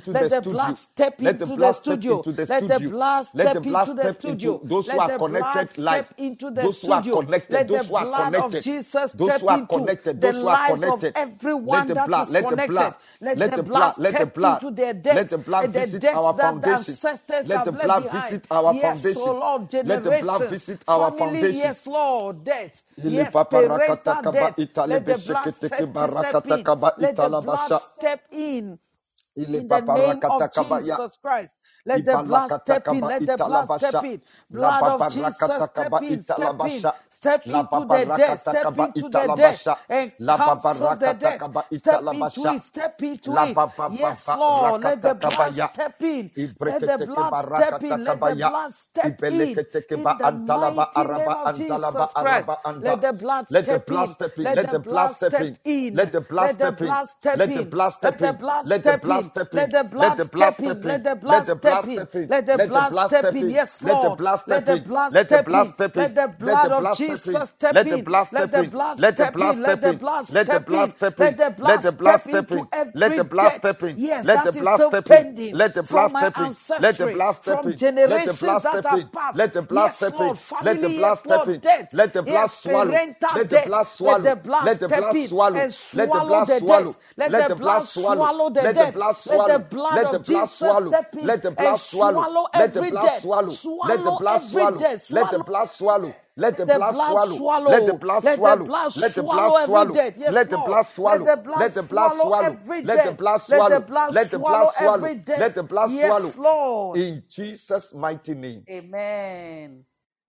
[SPEAKER 2] into
[SPEAKER 3] Let
[SPEAKER 2] the
[SPEAKER 3] the
[SPEAKER 2] studio.
[SPEAKER 3] blood step
[SPEAKER 2] Let the
[SPEAKER 3] into the
[SPEAKER 2] blood step
[SPEAKER 3] studio.
[SPEAKER 2] into the
[SPEAKER 3] Let the
[SPEAKER 2] studio.
[SPEAKER 3] blood
[SPEAKER 2] Let the
[SPEAKER 3] step
[SPEAKER 2] blood
[SPEAKER 3] into the
[SPEAKER 2] step
[SPEAKER 3] studio.
[SPEAKER 2] into those who
[SPEAKER 3] Let
[SPEAKER 2] are
[SPEAKER 3] the blood
[SPEAKER 2] connected live.
[SPEAKER 3] step into the
[SPEAKER 2] Those who are
[SPEAKER 3] studio.
[SPEAKER 2] connected.
[SPEAKER 3] Let the
[SPEAKER 2] Those who are
[SPEAKER 3] blood of
[SPEAKER 2] connected.
[SPEAKER 3] Jesus
[SPEAKER 2] Those
[SPEAKER 3] step
[SPEAKER 2] who are
[SPEAKER 3] into
[SPEAKER 2] connected.
[SPEAKER 3] the
[SPEAKER 2] Those who are
[SPEAKER 3] lives of
[SPEAKER 2] connected. Let
[SPEAKER 3] everyone
[SPEAKER 2] the
[SPEAKER 3] that
[SPEAKER 2] blood.
[SPEAKER 3] is
[SPEAKER 2] Let the
[SPEAKER 3] connected.
[SPEAKER 2] blood.
[SPEAKER 3] Let
[SPEAKER 2] Let
[SPEAKER 3] the
[SPEAKER 2] the
[SPEAKER 3] blood
[SPEAKER 2] blood. Let the
[SPEAKER 3] step
[SPEAKER 2] blood.
[SPEAKER 3] into their
[SPEAKER 2] Let
[SPEAKER 3] death,
[SPEAKER 2] the blood
[SPEAKER 3] and the
[SPEAKER 2] visit
[SPEAKER 3] debts
[SPEAKER 2] our
[SPEAKER 3] that the
[SPEAKER 2] foundation.
[SPEAKER 3] ancestors
[SPEAKER 2] Let
[SPEAKER 3] have
[SPEAKER 2] the
[SPEAKER 3] left
[SPEAKER 2] blood
[SPEAKER 3] behind.
[SPEAKER 2] visit our
[SPEAKER 3] Yes, oh
[SPEAKER 2] foundations.
[SPEAKER 3] Lord,
[SPEAKER 2] Let the blood
[SPEAKER 3] generations,
[SPEAKER 2] visit our
[SPEAKER 3] family,
[SPEAKER 2] foundations.
[SPEAKER 3] yes, Lord, death,
[SPEAKER 2] Ile
[SPEAKER 3] yes,
[SPEAKER 2] papa rakata
[SPEAKER 3] parental
[SPEAKER 2] kaba
[SPEAKER 3] death.
[SPEAKER 2] itale
[SPEAKER 3] Let the blood
[SPEAKER 2] beshekete
[SPEAKER 3] step,
[SPEAKER 2] keba
[SPEAKER 3] step
[SPEAKER 2] rakata
[SPEAKER 3] in.
[SPEAKER 2] kaba
[SPEAKER 3] Let the
[SPEAKER 2] itala
[SPEAKER 3] blood
[SPEAKER 2] basha.
[SPEAKER 3] step in.
[SPEAKER 2] Ile
[SPEAKER 3] In the
[SPEAKER 2] papa
[SPEAKER 3] name
[SPEAKER 2] rakata
[SPEAKER 3] of
[SPEAKER 2] kaba ya.
[SPEAKER 3] Jesus Christ. Let the
[SPEAKER 2] Ibala
[SPEAKER 3] blood
[SPEAKER 2] kata
[SPEAKER 3] step in.
[SPEAKER 2] kaba
[SPEAKER 3] Let the
[SPEAKER 2] itala
[SPEAKER 3] blood step
[SPEAKER 2] basha.
[SPEAKER 3] in.
[SPEAKER 2] La
[SPEAKER 3] Blood
[SPEAKER 2] papa
[SPEAKER 3] of Jesus,
[SPEAKER 2] rakata
[SPEAKER 3] step
[SPEAKER 2] kaba
[SPEAKER 3] in,
[SPEAKER 2] itala
[SPEAKER 3] step in,
[SPEAKER 2] basha.
[SPEAKER 3] step
[SPEAKER 2] La
[SPEAKER 3] into
[SPEAKER 2] papa
[SPEAKER 3] the death,
[SPEAKER 2] rakata
[SPEAKER 3] step
[SPEAKER 2] kaba
[SPEAKER 3] into the
[SPEAKER 2] itala
[SPEAKER 3] death,
[SPEAKER 2] basha.
[SPEAKER 3] and
[SPEAKER 2] La papa
[SPEAKER 3] cancel the
[SPEAKER 2] rakata
[SPEAKER 3] death.
[SPEAKER 2] kaba
[SPEAKER 3] Step
[SPEAKER 2] itala
[SPEAKER 3] into
[SPEAKER 2] basha.
[SPEAKER 3] it, step into
[SPEAKER 2] La
[SPEAKER 3] it.
[SPEAKER 2] papa
[SPEAKER 3] Yes,
[SPEAKER 2] papa
[SPEAKER 3] Lord, let
[SPEAKER 2] rakata
[SPEAKER 3] the
[SPEAKER 2] kaba
[SPEAKER 3] blood
[SPEAKER 2] ya.
[SPEAKER 3] step in. Let the
[SPEAKER 2] Ibrekete
[SPEAKER 3] blood
[SPEAKER 2] keba
[SPEAKER 3] step
[SPEAKER 2] rakata
[SPEAKER 3] in. Let
[SPEAKER 2] kaba
[SPEAKER 3] the
[SPEAKER 2] ya.
[SPEAKER 3] blood step in.
[SPEAKER 2] Ibelekete keba
[SPEAKER 3] In the
[SPEAKER 2] antalaba
[SPEAKER 3] mighty name
[SPEAKER 2] araba
[SPEAKER 3] of
[SPEAKER 2] antalaba
[SPEAKER 3] Jesus Christ.
[SPEAKER 2] araba anda.
[SPEAKER 3] Let the blood
[SPEAKER 2] Let the
[SPEAKER 3] step
[SPEAKER 2] blood
[SPEAKER 3] in.
[SPEAKER 2] step in.
[SPEAKER 3] Let
[SPEAKER 2] Let
[SPEAKER 3] the
[SPEAKER 2] the blood
[SPEAKER 3] blood
[SPEAKER 2] step
[SPEAKER 3] step
[SPEAKER 2] in.
[SPEAKER 3] in.
[SPEAKER 2] Let the blood
[SPEAKER 3] Let the
[SPEAKER 2] step in.
[SPEAKER 3] blood step
[SPEAKER 2] Let the
[SPEAKER 3] in.
[SPEAKER 2] blood
[SPEAKER 3] Let
[SPEAKER 2] step
[SPEAKER 3] the
[SPEAKER 2] in.
[SPEAKER 3] blood
[SPEAKER 2] Let the
[SPEAKER 3] step
[SPEAKER 2] blood
[SPEAKER 3] in.
[SPEAKER 2] step
[SPEAKER 3] Let
[SPEAKER 2] in.
[SPEAKER 3] the
[SPEAKER 2] Let
[SPEAKER 3] blood
[SPEAKER 2] the blood
[SPEAKER 3] step in.
[SPEAKER 2] step in.
[SPEAKER 3] Let the
[SPEAKER 2] Let
[SPEAKER 3] blood
[SPEAKER 2] the blood
[SPEAKER 3] step in.
[SPEAKER 2] step in.
[SPEAKER 3] Let the
[SPEAKER 2] Let the
[SPEAKER 3] blood
[SPEAKER 2] blood
[SPEAKER 3] step
[SPEAKER 2] step
[SPEAKER 3] in.
[SPEAKER 2] in.
[SPEAKER 3] Yes,
[SPEAKER 2] Let the
[SPEAKER 3] Lord.
[SPEAKER 2] blood
[SPEAKER 3] Let
[SPEAKER 2] step
[SPEAKER 3] the
[SPEAKER 2] in.
[SPEAKER 3] blood
[SPEAKER 2] Let the
[SPEAKER 3] step
[SPEAKER 2] blood
[SPEAKER 3] in.
[SPEAKER 2] step in.
[SPEAKER 3] Let the
[SPEAKER 2] Let
[SPEAKER 3] blood
[SPEAKER 2] the
[SPEAKER 3] of
[SPEAKER 2] blood step in.
[SPEAKER 3] Jesus step
[SPEAKER 2] Let the
[SPEAKER 3] in.
[SPEAKER 2] blood
[SPEAKER 3] Let
[SPEAKER 2] step
[SPEAKER 3] the
[SPEAKER 2] in.
[SPEAKER 3] blood
[SPEAKER 2] Let the
[SPEAKER 3] step
[SPEAKER 2] blood
[SPEAKER 3] in. Let
[SPEAKER 2] step
[SPEAKER 3] the
[SPEAKER 2] in.
[SPEAKER 3] blood
[SPEAKER 2] Let the
[SPEAKER 3] step
[SPEAKER 2] blood
[SPEAKER 3] in.
[SPEAKER 2] step
[SPEAKER 3] Let
[SPEAKER 2] in.
[SPEAKER 3] the
[SPEAKER 2] Let
[SPEAKER 3] blood
[SPEAKER 2] the blood
[SPEAKER 3] step
[SPEAKER 2] step
[SPEAKER 3] into
[SPEAKER 2] in. Let
[SPEAKER 3] every
[SPEAKER 2] the blood
[SPEAKER 3] debt.
[SPEAKER 2] step in.
[SPEAKER 3] Yes,
[SPEAKER 2] Let the
[SPEAKER 3] that is
[SPEAKER 2] blood
[SPEAKER 3] still
[SPEAKER 2] step in.
[SPEAKER 3] pending
[SPEAKER 2] Let the blood
[SPEAKER 3] from my
[SPEAKER 2] step in. Let the
[SPEAKER 3] ancestry,
[SPEAKER 2] blood step
[SPEAKER 3] from
[SPEAKER 2] in. Let the
[SPEAKER 3] generations
[SPEAKER 2] blood
[SPEAKER 3] that
[SPEAKER 2] step
[SPEAKER 3] have
[SPEAKER 2] in.
[SPEAKER 3] passed.
[SPEAKER 2] Let the blood
[SPEAKER 3] Yes,
[SPEAKER 2] step in.
[SPEAKER 3] Lord.
[SPEAKER 2] Let the
[SPEAKER 3] Family,
[SPEAKER 2] blood
[SPEAKER 3] yes,
[SPEAKER 2] step
[SPEAKER 3] Lord.
[SPEAKER 2] in.
[SPEAKER 3] Death.
[SPEAKER 2] Let the blood
[SPEAKER 3] Yes,
[SPEAKER 2] swallow.
[SPEAKER 3] parental
[SPEAKER 2] Let the
[SPEAKER 3] death.
[SPEAKER 2] blood
[SPEAKER 3] Let
[SPEAKER 2] swallow.
[SPEAKER 3] the blood
[SPEAKER 2] Let the
[SPEAKER 3] step
[SPEAKER 2] blood
[SPEAKER 3] in
[SPEAKER 2] swallow.
[SPEAKER 3] and
[SPEAKER 2] Let the
[SPEAKER 3] swallow
[SPEAKER 2] blood
[SPEAKER 3] the
[SPEAKER 2] swallow.
[SPEAKER 3] death. Let
[SPEAKER 2] Let
[SPEAKER 3] the
[SPEAKER 2] the blood
[SPEAKER 3] blood
[SPEAKER 2] swallow.
[SPEAKER 3] swallow the
[SPEAKER 2] Let the
[SPEAKER 3] death.
[SPEAKER 2] blood
[SPEAKER 3] Let the
[SPEAKER 2] swallow.
[SPEAKER 3] blood
[SPEAKER 2] Let the
[SPEAKER 3] of
[SPEAKER 2] blood
[SPEAKER 3] Jesus
[SPEAKER 2] swallow.
[SPEAKER 3] step in
[SPEAKER 2] Let the
[SPEAKER 3] and
[SPEAKER 2] blood swallow.
[SPEAKER 3] swallow
[SPEAKER 2] Let the
[SPEAKER 3] every
[SPEAKER 2] blood
[SPEAKER 3] death.
[SPEAKER 2] swallow. Let the
[SPEAKER 3] Swallow
[SPEAKER 2] blood
[SPEAKER 3] every
[SPEAKER 2] swallow.
[SPEAKER 3] death.
[SPEAKER 2] Let the
[SPEAKER 3] Swallow.
[SPEAKER 2] blood swallow. Let the
[SPEAKER 3] Let the
[SPEAKER 2] blood
[SPEAKER 3] blood
[SPEAKER 2] swallow. Let the
[SPEAKER 3] swallow.
[SPEAKER 2] blood
[SPEAKER 3] Let the
[SPEAKER 2] swallow.
[SPEAKER 3] blood
[SPEAKER 2] Let the blood
[SPEAKER 3] swallow every
[SPEAKER 2] swallow.
[SPEAKER 3] death. Yes,
[SPEAKER 2] Let the
[SPEAKER 3] Lord.
[SPEAKER 2] blood
[SPEAKER 3] Let
[SPEAKER 2] swallow.
[SPEAKER 3] the blood
[SPEAKER 2] Let the blood
[SPEAKER 3] swallow
[SPEAKER 2] swallow.
[SPEAKER 3] every
[SPEAKER 2] Let the
[SPEAKER 3] death.
[SPEAKER 2] blood
[SPEAKER 3] Let the
[SPEAKER 2] swallow.
[SPEAKER 3] blood
[SPEAKER 2] Let the blood
[SPEAKER 3] swallow
[SPEAKER 2] swallow.
[SPEAKER 3] every death.
[SPEAKER 2] Let the blood swallow.
[SPEAKER 3] Yes, Lord.
[SPEAKER 2] In Jesus' mighty name.
[SPEAKER 3] Amen.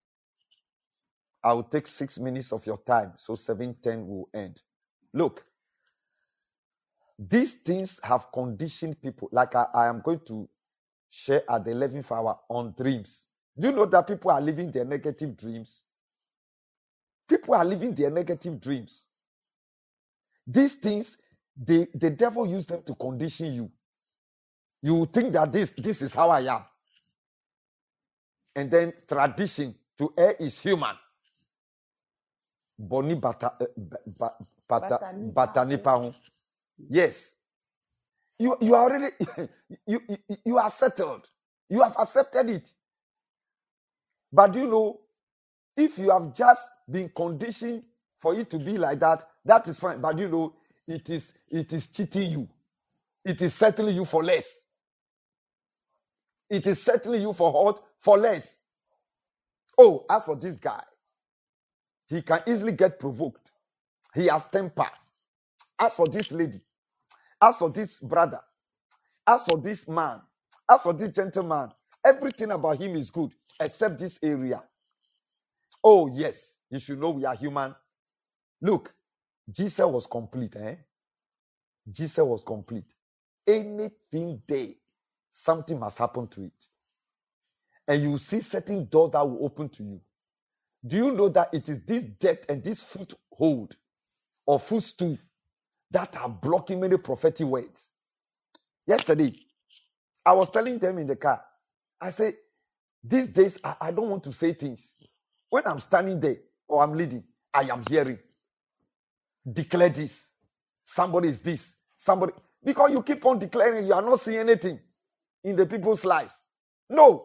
[SPEAKER 2] I will take six minutes of your time, so seven ten will end. Look, these things have conditioned people. Like I, I am going to share at the eleventh hour on dreams. Do you know that people are living their negative dreams? People are living their negative dreams. These things, they, the devil used them to condition you. You think that this, this is how I am. And then tradition to err is human. Boni bata, eh, ba- ba- bata, batanipa ho. Yes. You, you are already, you, you, you are settled. You have accepted it. But you know, if you have just been conditioned for it to be like that, that is fine. But you know, it is, it is cheating you. It is settling you for less. It is settling you for what? For less. Oh, as for this guy, he can easily get provoked. He has temper. As for this lady, as for this brother, as for this man, as for this gentleman, everything about him is good except this area. Oh, yes, you should know we are human. Look, Jesus was complete, eh? Jesus was complete. Anything there, something must happen to it. And you see certain doors that will open to you. Do you know that it is this death and this foothold or footstool that are blocking many prophetic words? Yesterday, I was telling them in the car, I said, these days, I, I don't want to say things. When I'm standing there or I'm leading, I am hearing. Declare this. Somebody is this. Somebody. Because you keep on declaring, you are not seeing anything in the people's lives. No.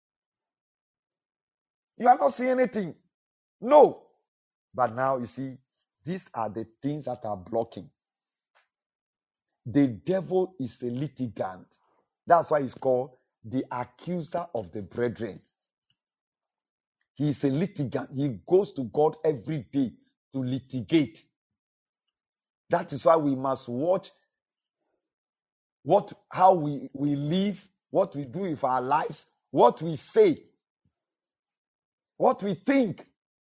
[SPEAKER 2] You are not seeing anything. No. But now you see, these are the things that are blocking. The devil is a litigant. That's why he's called the accuser of the brethren. He is a litigant. He goes to God every day to litigate. That is why we must watch what, how we, we live, what we do with our lives, what we say, what we think.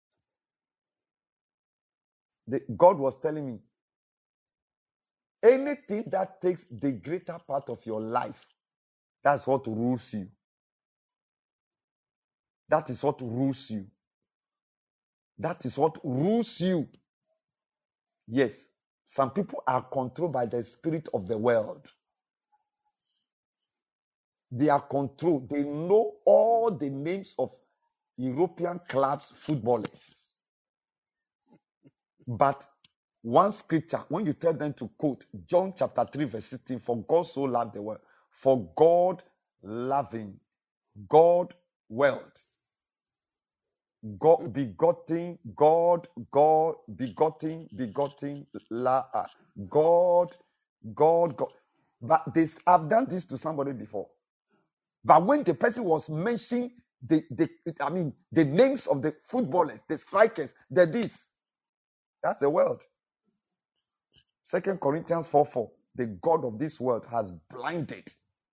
[SPEAKER 2] The, God was telling me, anything that takes the greater part of your life, that's what rules you. That is what rules you. That is what rules you. Yes, some people are controlled by the spirit of the world. They are controlled. They know all the names of European clubs, footballers. But one scripture, when you tell them to quote John chapter three, verse sixteen, for God so loved the world, For God loving, God world, God begotten, God, God begotten, begotten, la, ah, God, God, God. But this, I've done this to somebody before. But when the person was mentioning the, the, I mean, the names of the footballers, the strikers, the this, that's the world. Second Corinthians four four. The God of this world has blinded.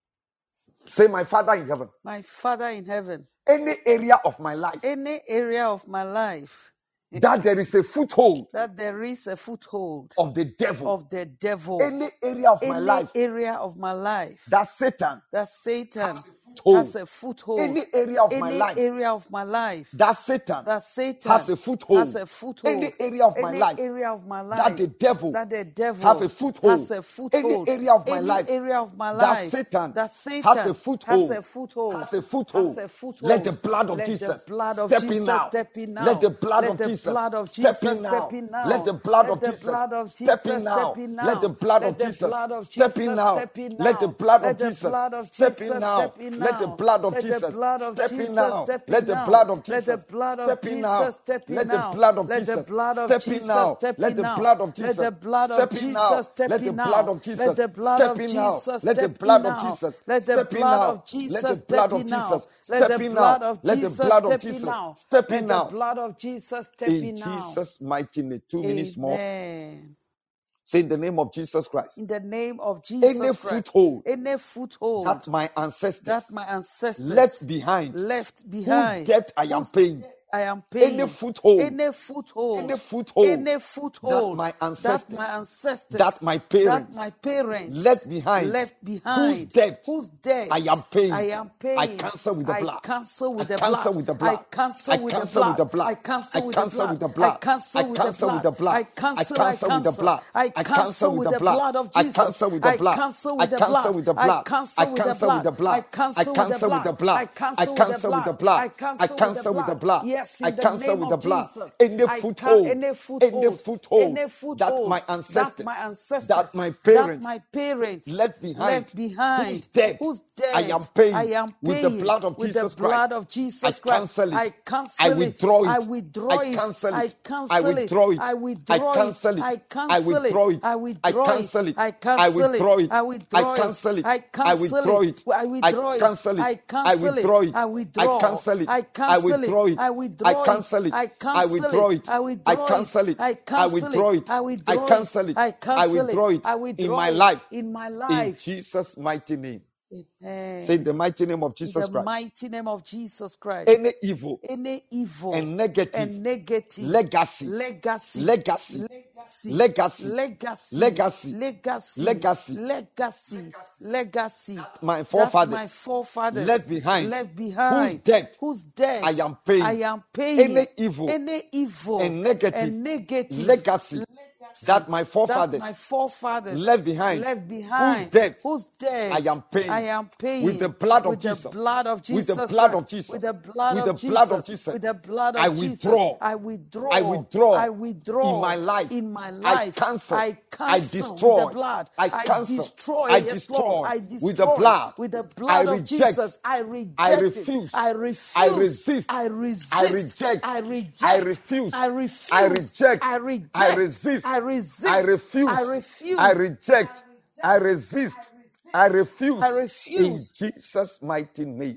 [SPEAKER 2] Say, my Father in heaven.
[SPEAKER 3] My Father in heaven.
[SPEAKER 2] Any area of my life.
[SPEAKER 3] Any area of my life.
[SPEAKER 2] That there is a foothold.
[SPEAKER 3] That there is a foothold.
[SPEAKER 2] Of the devil.
[SPEAKER 3] Of the devil.
[SPEAKER 2] Any area of
[SPEAKER 3] Any
[SPEAKER 2] my life.
[SPEAKER 3] area of my life.
[SPEAKER 2] That Satan.
[SPEAKER 3] That Satan.
[SPEAKER 2] Has
[SPEAKER 3] has a foothold.
[SPEAKER 2] Any area of
[SPEAKER 3] Any
[SPEAKER 2] my life.
[SPEAKER 3] area of my life.
[SPEAKER 2] That Satan.
[SPEAKER 3] That Satan
[SPEAKER 2] has a foothold.
[SPEAKER 3] Has a foothold.
[SPEAKER 2] Any area of my
[SPEAKER 3] Any
[SPEAKER 2] life.
[SPEAKER 3] area of my life.
[SPEAKER 2] That the devil.
[SPEAKER 3] That the devil
[SPEAKER 2] have a foothold.
[SPEAKER 3] Has a foothold.
[SPEAKER 2] Any area of my
[SPEAKER 3] Any
[SPEAKER 2] life.
[SPEAKER 3] area of my
[SPEAKER 2] That
[SPEAKER 3] life.
[SPEAKER 2] Satan.
[SPEAKER 3] That Satan
[SPEAKER 2] has a foothold.
[SPEAKER 3] Has a foothold.
[SPEAKER 2] Has a foothold.
[SPEAKER 3] Has a foothold.
[SPEAKER 2] Let the blood of
[SPEAKER 3] Let
[SPEAKER 2] Jesus
[SPEAKER 3] the blood of
[SPEAKER 2] step
[SPEAKER 3] Jesus
[SPEAKER 2] in now.
[SPEAKER 3] Step in now.
[SPEAKER 2] Let the blood
[SPEAKER 3] Let
[SPEAKER 2] of
[SPEAKER 3] the
[SPEAKER 2] Jesus
[SPEAKER 3] blood of
[SPEAKER 2] step
[SPEAKER 3] Jesus
[SPEAKER 2] in now.
[SPEAKER 3] Step in now.
[SPEAKER 2] Let the blood
[SPEAKER 3] Let
[SPEAKER 2] of
[SPEAKER 3] the
[SPEAKER 2] Jesus
[SPEAKER 3] blood of
[SPEAKER 2] step
[SPEAKER 3] Jesus
[SPEAKER 2] in now.
[SPEAKER 3] Step in now.
[SPEAKER 2] Let the blood
[SPEAKER 3] Let
[SPEAKER 2] of
[SPEAKER 3] the
[SPEAKER 2] Jesus
[SPEAKER 3] blood of
[SPEAKER 2] step
[SPEAKER 3] Jesus
[SPEAKER 2] in now.
[SPEAKER 3] Step in
[SPEAKER 2] Let the
[SPEAKER 3] now.
[SPEAKER 2] blood
[SPEAKER 3] Let
[SPEAKER 2] of
[SPEAKER 3] the
[SPEAKER 2] Jesus
[SPEAKER 3] blood of
[SPEAKER 2] step
[SPEAKER 3] Jesus
[SPEAKER 2] in now.
[SPEAKER 3] Step in
[SPEAKER 2] Let the
[SPEAKER 3] now.
[SPEAKER 2] blood of
[SPEAKER 3] Let the
[SPEAKER 2] Jesus
[SPEAKER 3] blood of
[SPEAKER 2] step in
[SPEAKER 3] Jesus
[SPEAKER 2] now.
[SPEAKER 3] Step in
[SPEAKER 2] Let the
[SPEAKER 3] now.
[SPEAKER 2] blood of
[SPEAKER 3] Let
[SPEAKER 2] Jesus
[SPEAKER 3] the blood of
[SPEAKER 2] step in now.
[SPEAKER 3] Jesus Step in
[SPEAKER 2] Let the
[SPEAKER 3] now.
[SPEAKER 2] blood of
[SPEAKER 3] Let the
[SPEAKER 2] Jesus
[SPEAKER 3] blood of
[SPEAKER 2] step in
[SPEAKER 3] Jesus
[SPEAKER 2] now.
[SPEAKER 3] Step
[SPEAKER 2] Let
[SPEAKER 3] in
[SPEAKER 2] the
[SPEAKER 3] now.
[SPEAKER 2] blood of
[SPEAKER 3] Let
[SPEAKER 2] Jesus
[SPEAKER 3] the blood of
[SPEAKER 2] step in now.
[SPEAKER 3] Jesus Step
[SPEAKER 2] Let the
[SPEAKER 3] in
[SPEAKER 2] blood
[SPEAKER 3] now.
[SPEAKER 2] of Jesus
[SPEAKER 3] Let the blood
[SPEAKER 2] step
[SPEAKER 3] of
[SPEAKER 2] in now.
[SPEAKER 3] Jesus
[SPEAKER 2] Let the
[SPEAKER 3] Step
[SPEAKER 2] blood
[SPEAKER 3] in
[SPEAKER 2] of
[SPEAKER 3] now.
[SPEAKER 2] Jesus
[SPEAKER 3] Let the
[SPEAKER 2] step in
[SPEAKER 3] blood
[SPEAKER 2] now.
[SPEAKER 3] of
[SPEAKER 2] Let the
[SPEAKER 3] Jesus
[SPEAKER 2] blood
[SPEAKER 3] Step
[SPEAKER 2] of
[SPEAKER 3] in now.
[SPEAKER 2] Jesus
[SPEAKER 3] Let
[SPEAKER 2] step
[SPEAKER 3] the
[SPEAKER 2] in
[SPEAKER 3] blood
[SPEAKER 2] now.
[SPEAKER 3] of
[SPEAKER 2] Let the
[SPEAKER 3] Jesus
[SPEAKER 2] blood of
[SPEAKER 3] Step in
[SPEAKER 2] Jesus
[SPEAKER 3] now.
[SPEAKER 2] step
[SPEAKER 3] Let
[SPEAKER 2] in
[SPEAKER 3] the
[SPEAKER 2] now.
[SPEAKER 3] blood of Jesus Step
[SPEAKER 2] In
[SPEAKER 3] in now.
[SPEAKER 2] Jesus' mighty name. Two minutes more.
[SPEAKER 3] Amen.
[SPEAKER 2] Say in the name of Jesus Christ.
[SPEAKER 3] In the name of Jesus
[SPEAKER 2] Any
[SPEAKER 3] Christ.
[SPEAKER 2] foothold
[SPEAKER 3] Any foothold
[SPEAKER 2] that my ancestors
[SPEAKER 3] that my ancestors
[SPEAKER 2] left behind,
[SPEAKER 3] left
[SPEAKER 2] whose
[SPEAKER 3] behind,
[SPEAKER 2] debt I am
[SPEAKER 3] whose
[SPEAKER 2] paying,
[SPEAKER 3] debt I am
[SPEAKER 2] any
[SPEAKER 3] paying,
[SPEAKER 2] foothold,
[SPEAKER 3] any foothold,
[SPEAKER 2] any foothold
[SPEAKER 3] any
[SPEAKER 2] that
[SPEAKER 3] foothold
[SPEAKER 2] my
[SPEAKER 3] that
[SPEAKER 2] ancestors,
[SPEAKER 3] my ancestors,
[SPEAKER 2] that my
[SPEAKER 3] that
[SPEAKER 2] parents
[SPEAKER 3] my parents
[SPEAKER 2] left behind,
[SPEAKER 3] left
[SPEAKER 2] whose
[SPEAKER 3] behind,
[SPEAKER 2] debt
[SPEAKER 3] whose debt
[SPEAKER 2] I am paying,
[SPEAKER 3] I am
[SPEAKER 2] I
[SPEAKER 3] paying.
[SPEAKER 2] cancel with the
[SPEAKER 3] I
[SPEAKER 2] blood.
[SPEAKER 3] cancel
[SPEAKER 2] I
[SPEAKER 3] with the
[SPEAKER 2] cancel
[SPEAKER 3] blood.
[SPEAKER 2] with the
[SPEAKER 3] I
[SPEAKER 2] blood.
[SPEAKER 3] cancel
[SPEAKER 2] I
[SPEAKER 3] with the
[SPEAKER 2] cancel with the
[SPEAKER 3] blood.
[SPEAKER 2] blood.
[SPEAKER 3] I cancel
[SPEAKER 2] I
[SPEAKER 3] with the
[SPEAKER 2] cancel with
[SPEAKER 3] blood.
[SPEAKER 2] the
[SPEAKER 3] I
[SPEAKER 2] blood.
[SPEAKER 3] cancel
[SPEAKER 2] I
[SPEAKER 3] with the
[SPEAKER 2] cancel with the
[SPEAKER 3] blood.
[SPEAKER 2] blood.
[SPEAKER 3] I
[SPEAKER 2] I
[SPEAKER 3] cancel. I
[SPEAKER 2] cancel with the
[SPEAKER 3] cancel.
[SPEAKER 2] blood.
[SPEAKER 3] I
[SPEAKER 2] I
[SPEAKER 3] cancel
[SPEAKER 2] cancel
[SPEAKER 3] with
[SPEAKER 2] with the
[SPEAKER 3] the
[SPEAKER 2] blood.
[SPEAKER 3] blood of
[SPEAKER 2] I
[SPEAKER 3] Jesus.
[SPEAKER 2] cancel with the
[SPEAKER 3] I
[SPEAKER 2] blood.
[SPEAKER 3] cancel
[SPEAKER 2] I
[SPEAKER 3] with the
[SPEAKER 2] cancel
[SPEAKER 3] blood.
[SPEAKER 2] with the
[SPEAKER 3] I
[SPEAKER 2] blood. I
[SPEAKER 3] cancel with the
[SPEAKER 2] cancel with
[SPEAKER 3] blood.
[SPEAKER 2] the blood.
[SPEAKER 3] I
[SPEAKER 2] I
[SPEAKER 3] cancel with the
[SPEAKER 2] cancel with the
[SPEAKER 3] blood.
[SPEAKER 2] blood.
[SPEAKER 3] I
[SPEAKER 2] I
[SPEAKER 3] cancel with the
[SPEAKER 2] cancel with the
[SPEAKER 3] blood.
[SPEAKER 2] blood.
[SPEAKER 3] I
[SPEAKER 2] I
[SPEAKER 3] cancel with the
[SPEAKER 2] cancel with the
[SPEAKER 3] blood.
[SPEAKER 2] blood.
[SPEAKER 3] Yes,
[SPEAKER 2] I
[SPEAKER 3] in the
[SPEAKER 2] cancel
[SPEAKER 3] name
[SPEAKER 2] with the
[SPEAKER 3] of
[SPEAKER 2] blood.
[SPEAKER 3] Jesus.
[SPEAKER 2] Any
[SPEAKER 3] I can
[SPEAKER 2] foothold,
[SPEAKER 3] any
[SPEAKER 2] any
[SPEAKER 3] foothold,
[SPEAKER 2] foothold
[SPEAKER 3] any
[SPEAKER 2] that
[SPEAKER 3] foothold
[SPEAKER 2] my
[SPEAKER 3] that
[SPEAKER 2] ancestors,
[SPEAKER 3] my ancestors,
[SPEAKER 2] that my
[SPEAKER 3] that
[SPEAKER 2] parents
[SPEAKER 3] my parents
[SPEAKER 2] left behind,
[SPEAKER 3] left
[SPEAKER 2] whose
[SPEAKER 3] behind,
[SPEAKER 2] debt
[SPEAKER 3] whose
[SPEAKER 2] I
[SPEAKER 3] debt
[SPEAKER 2] am paying
[SPEAKER 3] I am
[SPEAKER 2] with the
[SPEAKER 3] paying
[SPEAKER 2] blood of
[SPEAKER 3] with the
[SPEAKER 2] Jesus Christ.
[SPEAKER 3] blood of
[SPEAKER 2] I
[SPEAKER 3] Jesus Christ.
[SPEAKER 2] cancel
[SPEAKER 3] I
[SPEAKER 2] it. I
[SPEAKER 3] cancel it.
[SPEAKER 2] withdraw
[SPEAKER 3] I
[SPEAKER 2] it.
[SPEAKER 3] withdraw
[SPEAKER 2] I
[SPEAKER 3] it.
[SPEAKER 2] cancel
[SPEAKER 3] I
[SPEAKER 2] it. I
[SPEAKER 3] cancel it.
[SPEAKER 2] withdraw it.
[SPEAKER 3] I
[SPEAKER 2] I
[SPEAKER 3] withdraw it.
[SPEAKER 2] cancel it.
[SPEAKER 3] I
[SPEAKER 2] I
[SPEAKER 3] cancel it.
[SPEAKER 2] withdraw it.
[SPEAKER 3] I
[SPEAKER 2] I
[SPEAKER 3] withdraw it.
[SPEAKER 2] cancel it.
[SPEAKER 3] I
[SPEAKER 2] I
[SPEAKER 3] cancel it.
[SPEAKER 2] withdraw it.
[SPEAKER 3] I
[SPEAKER 2] I
[SPEAKER 3] withdraw it.
[SPEAKER 2] cancel it.
[SPEAKER 3] I
[SPEAKER 2] I
[SPEAKER 3] cancel
[SPEAKER 2] withdraw
[SPEAKER 3] it.
[SPEAKER 2] it.
[SPEAKER 3] I
[SPEAKER 2] I
[SPEAKER 3] withdraw it.
[SPEAKER 2] cancel
[SPEAKER 3] I
[SPEAKER 2] it. I
[SPEAKER 3] cancel it.
[SPEAKER 2] withdraw it.
[SPEAKER 3] I
[SPEAKER 2] I
[SPEAKER 3] withdraw.
[SPEAKER 2] cancel it.
[SPEAKER 3] I
[SPEAKER 2] I
[SPEAKER 3] cancel it.
[SPEAKER 2] withdraw it.
[SPEAKER 3] I
[SPEAKER 2] I
[SPEAKER 3] withdraw it.
[SPEAKER 2] cancel it.
[SPEAKER 3] I
[SPEAKER 2] I
[SPEAKER 3] cancel
[SPEAKER 2] withdraw
[SPEAKER 3] it.
[SPEAKER 2] it.
[SPEAKER 3] I
[SPEAKER 2] I
[SPEAKER 3] withdraw it.
[SPEAKER 2] cancel it.
[SPEAKER 3] I
[SPEAKER 2] I
[SPEAKER 3] cancel
[SPEAKER 2] withdraw
[SPEAKER 3] it.
[SPEAKER 2] it.
[SPEAKER 3] I
[SPEAKER 2] I
[SPEAKER 3] withdraw it.
[SPEAKER 2] cancel it.
[SPEAKER 3] I
[SPEAKER 2] I
[SPEAKER 3] cancel it.
[SPEAKER 2] withdraw it
[SPEAKER 3] I
[SPEAKER 2] in
[SPEAKER 3] withdraw
[SPEAKER 2] my
[SPEAKER 3] it
[SPEAKER 2] life.
[SPEAKER 3] in my
[SPEAKER 2] In
[SPEAKER 3] life.
[SPEAKER 2] Jesus' mighty name.
[SPEAKER 3] Amen.
[SPEAKER 2] Say the mighty name of
[SPEAKER 3] In
[SPEAKER 2] Jesus
[SPEAKER 3] the
[SPEAKER 2] Christ.
[SPEAKER 3] mighty name of Jesus Christ.
[SPEAKER 2] Any evil
[SPEAKER 3] Any evil
[SPEAKER 2] and negative
[SPEAKER 3] and negative
[SPEAKER 2] legacy,
[SPEAKER 3] legacy,
[SPEAKER 2] legacy,
[SPEAKER 3] legacy,
[SPEAKER 2] legacy,
[SPEAKER 3] legacy,
[SPEAKER 2] legacy,
[SPEAKER 3] legacy,
[SPEAKER 2] legacy
[SPEAKER 3] legacy, legacy
[SPEAKER 2] my
[SPEAKER 3] that my
[SPEAKER 2] forefathers
[SPEAKER 3] forefathers
[SPEAKER 2] left behind,
[SPEAKER 3] left
[SPEAKER 2] whose
[SPEAKER 3] behind,
[SPEAKER 2] debt
[SPEAKER 3] whose debt
[SPEAKER 2] I am paying,
[SPEAKER 3] I am paying,
[SPEAKER 2] any evil
[SPEAKER 3] any evil
[SPEAKER 2] and negative
[SPEAKER 3] and negative
[SPEAKER 2] legacy
[SPEAKER 3] legacy
[SPEAKER 2] that my
[SPEAKER 3] that
[SPEAKER 2] forefathers
[SPEAKER 3] my forefathers
[SPEAKER 2] left behind,
[SPEAKER 3] left
[SPEAKER 2] whose
[SPEAKER 3] behind,
[SPEAKER 2] debt
[SPEAKER 3] whose
[SPEAKER 2] I
[SPEAKER 3] debt
[SPEAKER 2] am paying
[SPEAKER 3] I am paying
[SPEAKER 2] with the blood of
[SPEAKER 3] with the
[SPEAKER 2] Jesus,
[SPEAKER 3] blood of
[SPEAKER 2] with the
[SPEAKER 3] Jesus
[SPEAKER 2] blood
[SPEAKER 3] Christ,
[SPEAKER 2] of Jesus,
[SPEAKER 3] with the blood
[SPEAKER 2] with
[SPEAKER 3] of
[SPEAKER 2] the blood of
[SPEAKER 3] Jesus,
[SPEAKER 2] Jesus.
[SPEAKER 3] with the blood
[SPEAKER 2] I
[SPEAKER 3] of Jesus.
[SPEAKER 2] withdraw,
[SPEAKER 3] I
[SPEAKER 2] I
[SPEAKER 3] withdraw,
[SPEAKER 2] withdraw
[SPEAKER 3] I
[SPEAKER 2] in
[SPEAKER 3] withdraw
[SPEAKER 2] my life.
[SPEAKER 3] in my
[SPEAKER 2] I
[SPEAKER 3] life.
[SPEAKER 2] cancel,
[SPEAKER 3] I
[SPEAKER 2] I
[SPEAKER 3] cancel with the
[SPEAKER 2] destroy,
[SPEAKER 3] blood.
[SPEAKER 2] I
[SPEAKER 3] I
[SPEAKER 2] cancel,
[SPEAKER 3] destroy,
[SPEAKER 2] I
[SPEAKER 3] yes, Lord.
[SPEAKER 2] destroy
[SPEAKER 3] I
[SPEAKER 2] with the
[SPEAKER 3] destroy
[SPEAKER 2] blood.
[SPEAKER 3] with the
[SPEAKER 2] I
[SPEAKER 3] blood of
[SPEAKER 2] reject,
[SPEAKER 3] Jesus. I
[SPEAKER 2] I
[SPEAKER 3] reject it.
[SPEAKER 2] refuse,
[SPEAKER 3] I
[SPEAKER 2] I
[SPEAKER 3] refuse.
[SPEAKER 2] resist,
[SPEAKER 3] I
[SPEAKER 2] I
[SPEAKER 3] resist.
[SPEAKER 2] reject,
[SPEAKER 3] I
[SPEAKER 2] I
[SPEAKER 3] reject.
[SPEAKER 2] refuse,
[SPEAKER 3] I
[SPEAKER 2] I
[SPEAKER 3] refuse.
[SPEAKER 2] reject,
[SPEAKER 3] I
[SPEAKER 2] I
[SPEAKER 3] reject.
[SPEAKER 2] resist,
[SPEAKER 3] I
[SPEAKER 2] I
[SPEAKER 3] resist. I
[SPEAKER 2] refuse,
[SPEAKER 3] refuse.
[SPEAKER 2] I reject, I resist, I
[SPEAKER 3] I
[SPEAKER 2] refuse. In
[SPEAKER 3] refuse.
[SPEAKER 2] Jesus' mighty name.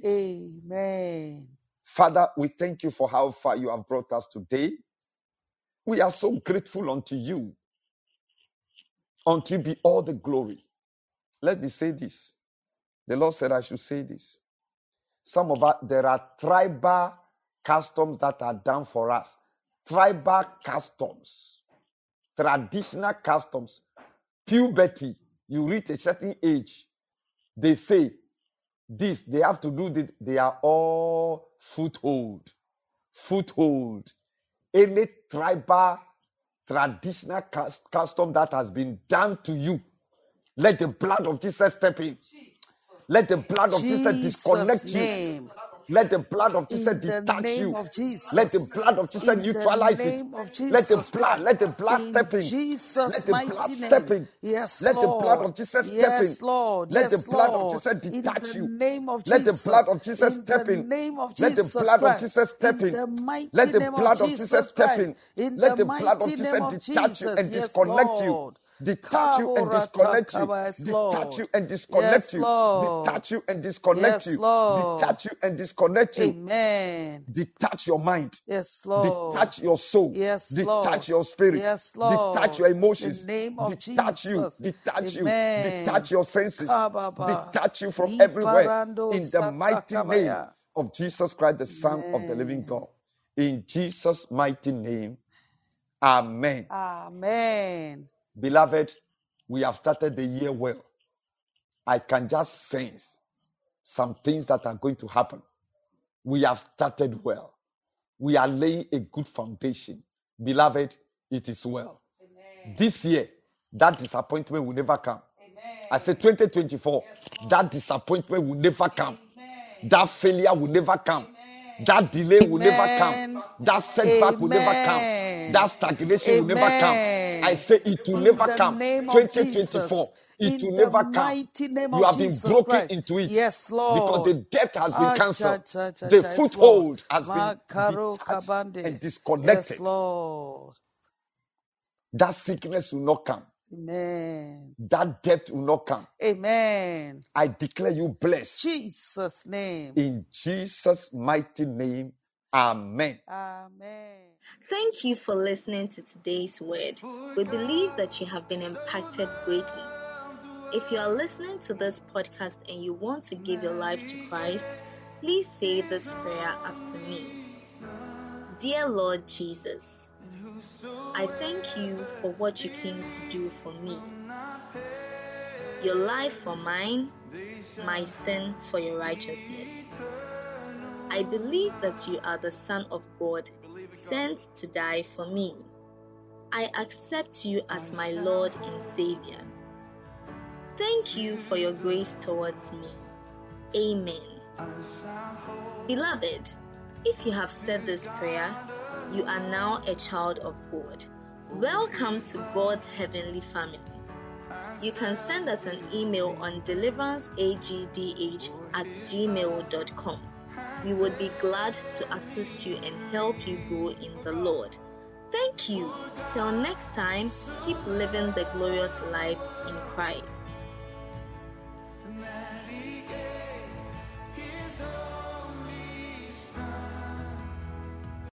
[SPEAKER 3] Amen.
[SPEAKER 2] Father, we thank you for how far you have brought us today. We are so grateful unto you. Unto you be all the glory. Let me say this. The Lord said I should say this. Some of us, there are tribal customs that are done for us. Tribal customs. Traditional customs. Puberty. You reach a certain age. They say this, they have to do this. They are all foothold. Foothold. Any tribal, traditional custom that has been done to you, let the blood of Jesus step in. Let the blood of Jesus disconnect
[SPEAKER 3] Jesus'
[SPEAKER 2] you.
[SPEAKER 3] name.
[SPEAKER 2] Let the blood of Jesus
[SPEAKER 3] In the
[SPEAKER 2] detach
[SPEAKER 3] name
[SPEAKER 2] you.
[SPEAKER 3] of Jesus.
[SPEAKER 2] Let the blood of Jesus
[SPEAKER 3] In the
[SPEAKER 2] neutralize it.
[SPEAKER 3] name of
[SPEAKER 2] Let the
[SPEAKER 3] Jesus
[SPEAKER 2] blood,
[SPEAKER 3] Christ.
[SPEAKER 2] let the blood
[SPEAKER 3] In
[SPEAKER 2] step in.
[SPEAKER 3] Jesus'
[SPEAKER 2] Let the blood
[SPEAKER 3] mighty
[SPEAKER 2] step
[SPEAKER 3] name.
[SPEAKER 2] in.
[SPEAKER 3] Yes,
[SPEAKER 2] Let the blood
[SPEAKER 3] Lord.
[SPEAKER 2] of Jesus step in.
[SPEAKER 3] Yes, Lord.
[SPEAKER 2] Let the
[SPEAKER 3] Yes,
[SPEAKER 2] blood of
[SPEAKER 3] Lord.
[SPEAKER 2] Jesus
[SPEAKER 3] In
[SPEAKER 2] detach
[SPEAKER 3] the
[SPEAKER 2] you.
[SPEAKER 3] name of
[SPEAKER 2] Let the
[SPEAKER 3] Jesus.
[SPEAKER 2] blood of Jesus
[SPEAKER 3] In
[SPEAKER 2] step
[SPEAKER 3] the
[SPEAKER 2] in.
[SPEAKER 3] name of
[SPEAKER 2] Let the
[SPEAKER 3] Jesus
[SPEAKER 2] blood of
[SPEAKER 3] Christ.
[SPEAKER 2] Jesus step
[SPEAKER 3] In
[SPEAKER 2] in.
[SPEAKER 3] the mighty
[SPEAKER 2] Let the
[SPEAKER 3] name of
[SPEAKER 2] blood of Jesus
[SPEAKER 3] Jesus
[SPEAKER 2] step
[SPEAKER 3] Christ.
[SPEAKER 2] in.
[SPEAKER 3] In
[SPEAKER 2] Let
[SPEAKER 3] the
[SPEAKER 2] the blood of
[SPEAKER 3] mighty name
[SPEAKER 2] Jesus
[SPEAKER 3] of
[SPEAKER 2] detach you
[SPEAKER 3] Jesus.
[SPEAKER 2] and
[SPEAKER 3] Yes,
[SPEAKER 2] disconnect you.
[SPEAKER 3] Lord.
[SPEAKER 2] Detach you and disconnect you.
[SPEAKER 3] Yes,
[SPEAKER 2] Detach you
[SPEAKER 3] Lord.
[SPEAKER 2] and disconnect
[SPEAKER 3] Yes,
[SPEAKER 2] you.
[SPEAKER 3] Lord.
[SPEAKER 2] Detach you and disconnect
[SPEAKER 3] Yes,
[SPEAKER 2] you.
[SPEAKER 3] Lord.
[SPEAKER 2] Detach you and disconnect you.
[SPEAKER 3] Amen.
[SPEAKER 2] Detach your mind.
[SPEAKER 3] Yes, Lord.
[SPEAKER 2] Detach your soul.
[SPEAKER 3] Yes,
[SPEAKER 2] Detach
[SPEAKER 3] Lord.
[SPEAKER 2] your spirit.
[SPEAKER 3] Yes,
[SPEAKER 2] Detach
[SPEAKER 3] Lord.
[SPEAKER 2] your
[SPEAKER 3] In
[SPEAKER 2] emotions.
[SPEAKER 3] the name of
[SPEAKER 2] Detach you.
[SPEAKER 3] Jesus.
[SPEAKER 2] Detach you.
[SPEAKER 3] Amen.
[SPEAKER 2] Detach your senses.
[SPEAKER 3] Kababa.
[SPEAKER 2] Detach you from everywhere.
[SPEAKER 3] Iparando
[SPEAKER 2] In the mighty name
[SPEAKER 3] satakabaya.
[SPEAKER 2] of Jesus Christ, the Son of the living
[SPEAKER 3] Amen.
[SPEAKER 2] God. In Jesus' mighty name. Amen.
[SPEAKER 3] Amen.
[SPEAKER 2] Beloved, we have started the year well. I can just sense some things that are going to happen. We have started well. We are laying a good foundation. Beloved, it is well. Amen. This year, that disappointment will never come. Amen. I said twenty twenty-four, yes, that disappointment will never come. Amen. That failure will never come. Amen. That delay will Amen. never come. That setback Amen. will never come. That stagnation Amen. will never come. I say it will
[SPEAKER 3] In
[SPEAKER 2] never
[SPEAKER 3] the
[SPEAKER 2] come.
[SPEAKER 3] name of
[SPEAKER 2] twenty twenty-four, it
[SPEAKER 3] In
[SPEAKER 2] will
[SPEAKER 3] the
[SPEAKER 2] never come.
[SPEAKER 3] mighty name
[SPEAKER 2] You
[SPEAKER 3] of
[SPEAKER 2] have been
[SPEAKER 3] Jesus
[SPEAKER 2] broken
[SPEAKER 3] Christ.
[SPEAKER 2] into it.
[SPEAKER 3] Yes,
[SPEAKER 2] Because
[SPEAKER 3] Lord.
[SPEAKER 2] the debt has been
[SPEAKER 3] Ah, cha,
[SPEAKER 2] cancelled.
[SPEAKER 3] cha, cha,
[SPEAKER 2] The
[SPEAKER 3] cha. Yes,
[SPEAKER 2] foothold
[SPEAKER 3] Lord.
[SPEAKER 2] has been
[SPEAKER 3] Makaro
[SPEAKER 2] detached
[SPEAKER 3] kabande.
[SPEAKER 2] and
[SPEAKER 3] Yes,
[SPEAKER 2] disconnected.
[SPEAKER 3] Lord.
[SPEAKER 2] That sickness will not come.
[SPEAKER 3] Amen.
[SPEAKER 2] That debt will not come.
[SPEAKER 3] Amen.
[SPEAKER 2] I declare you blessed.
[SPEAKER 3] Jesus' name.
[SPEAKER 2] In Jesus' mighty name. Amen.
[SPEAKER 3] Amen.
[SPEAKER 1] Thank you for listening to today's word. We believe that you have been impacted greatly. If you are listening to this podcast and you want to give your life to Christ, please say this prayer after me. Dear Lord Jesus, I thank you for what you came to do for me. Your life for mine, my sin for your righteousness. I believe that you are the Son of God, sent to die for me. I accept you as my Lord and Savior. Thank you for your grace towards me. Amen. Beloved, if you have said this prayer, you are now a child of God. Welcome to God's heavenly family. You can send us an email on deliveranceagdh at gmail dot com. We would be glad to assist you and help you grow in the Lord. Thank you. Till next time, keep living the glorious life in Christ.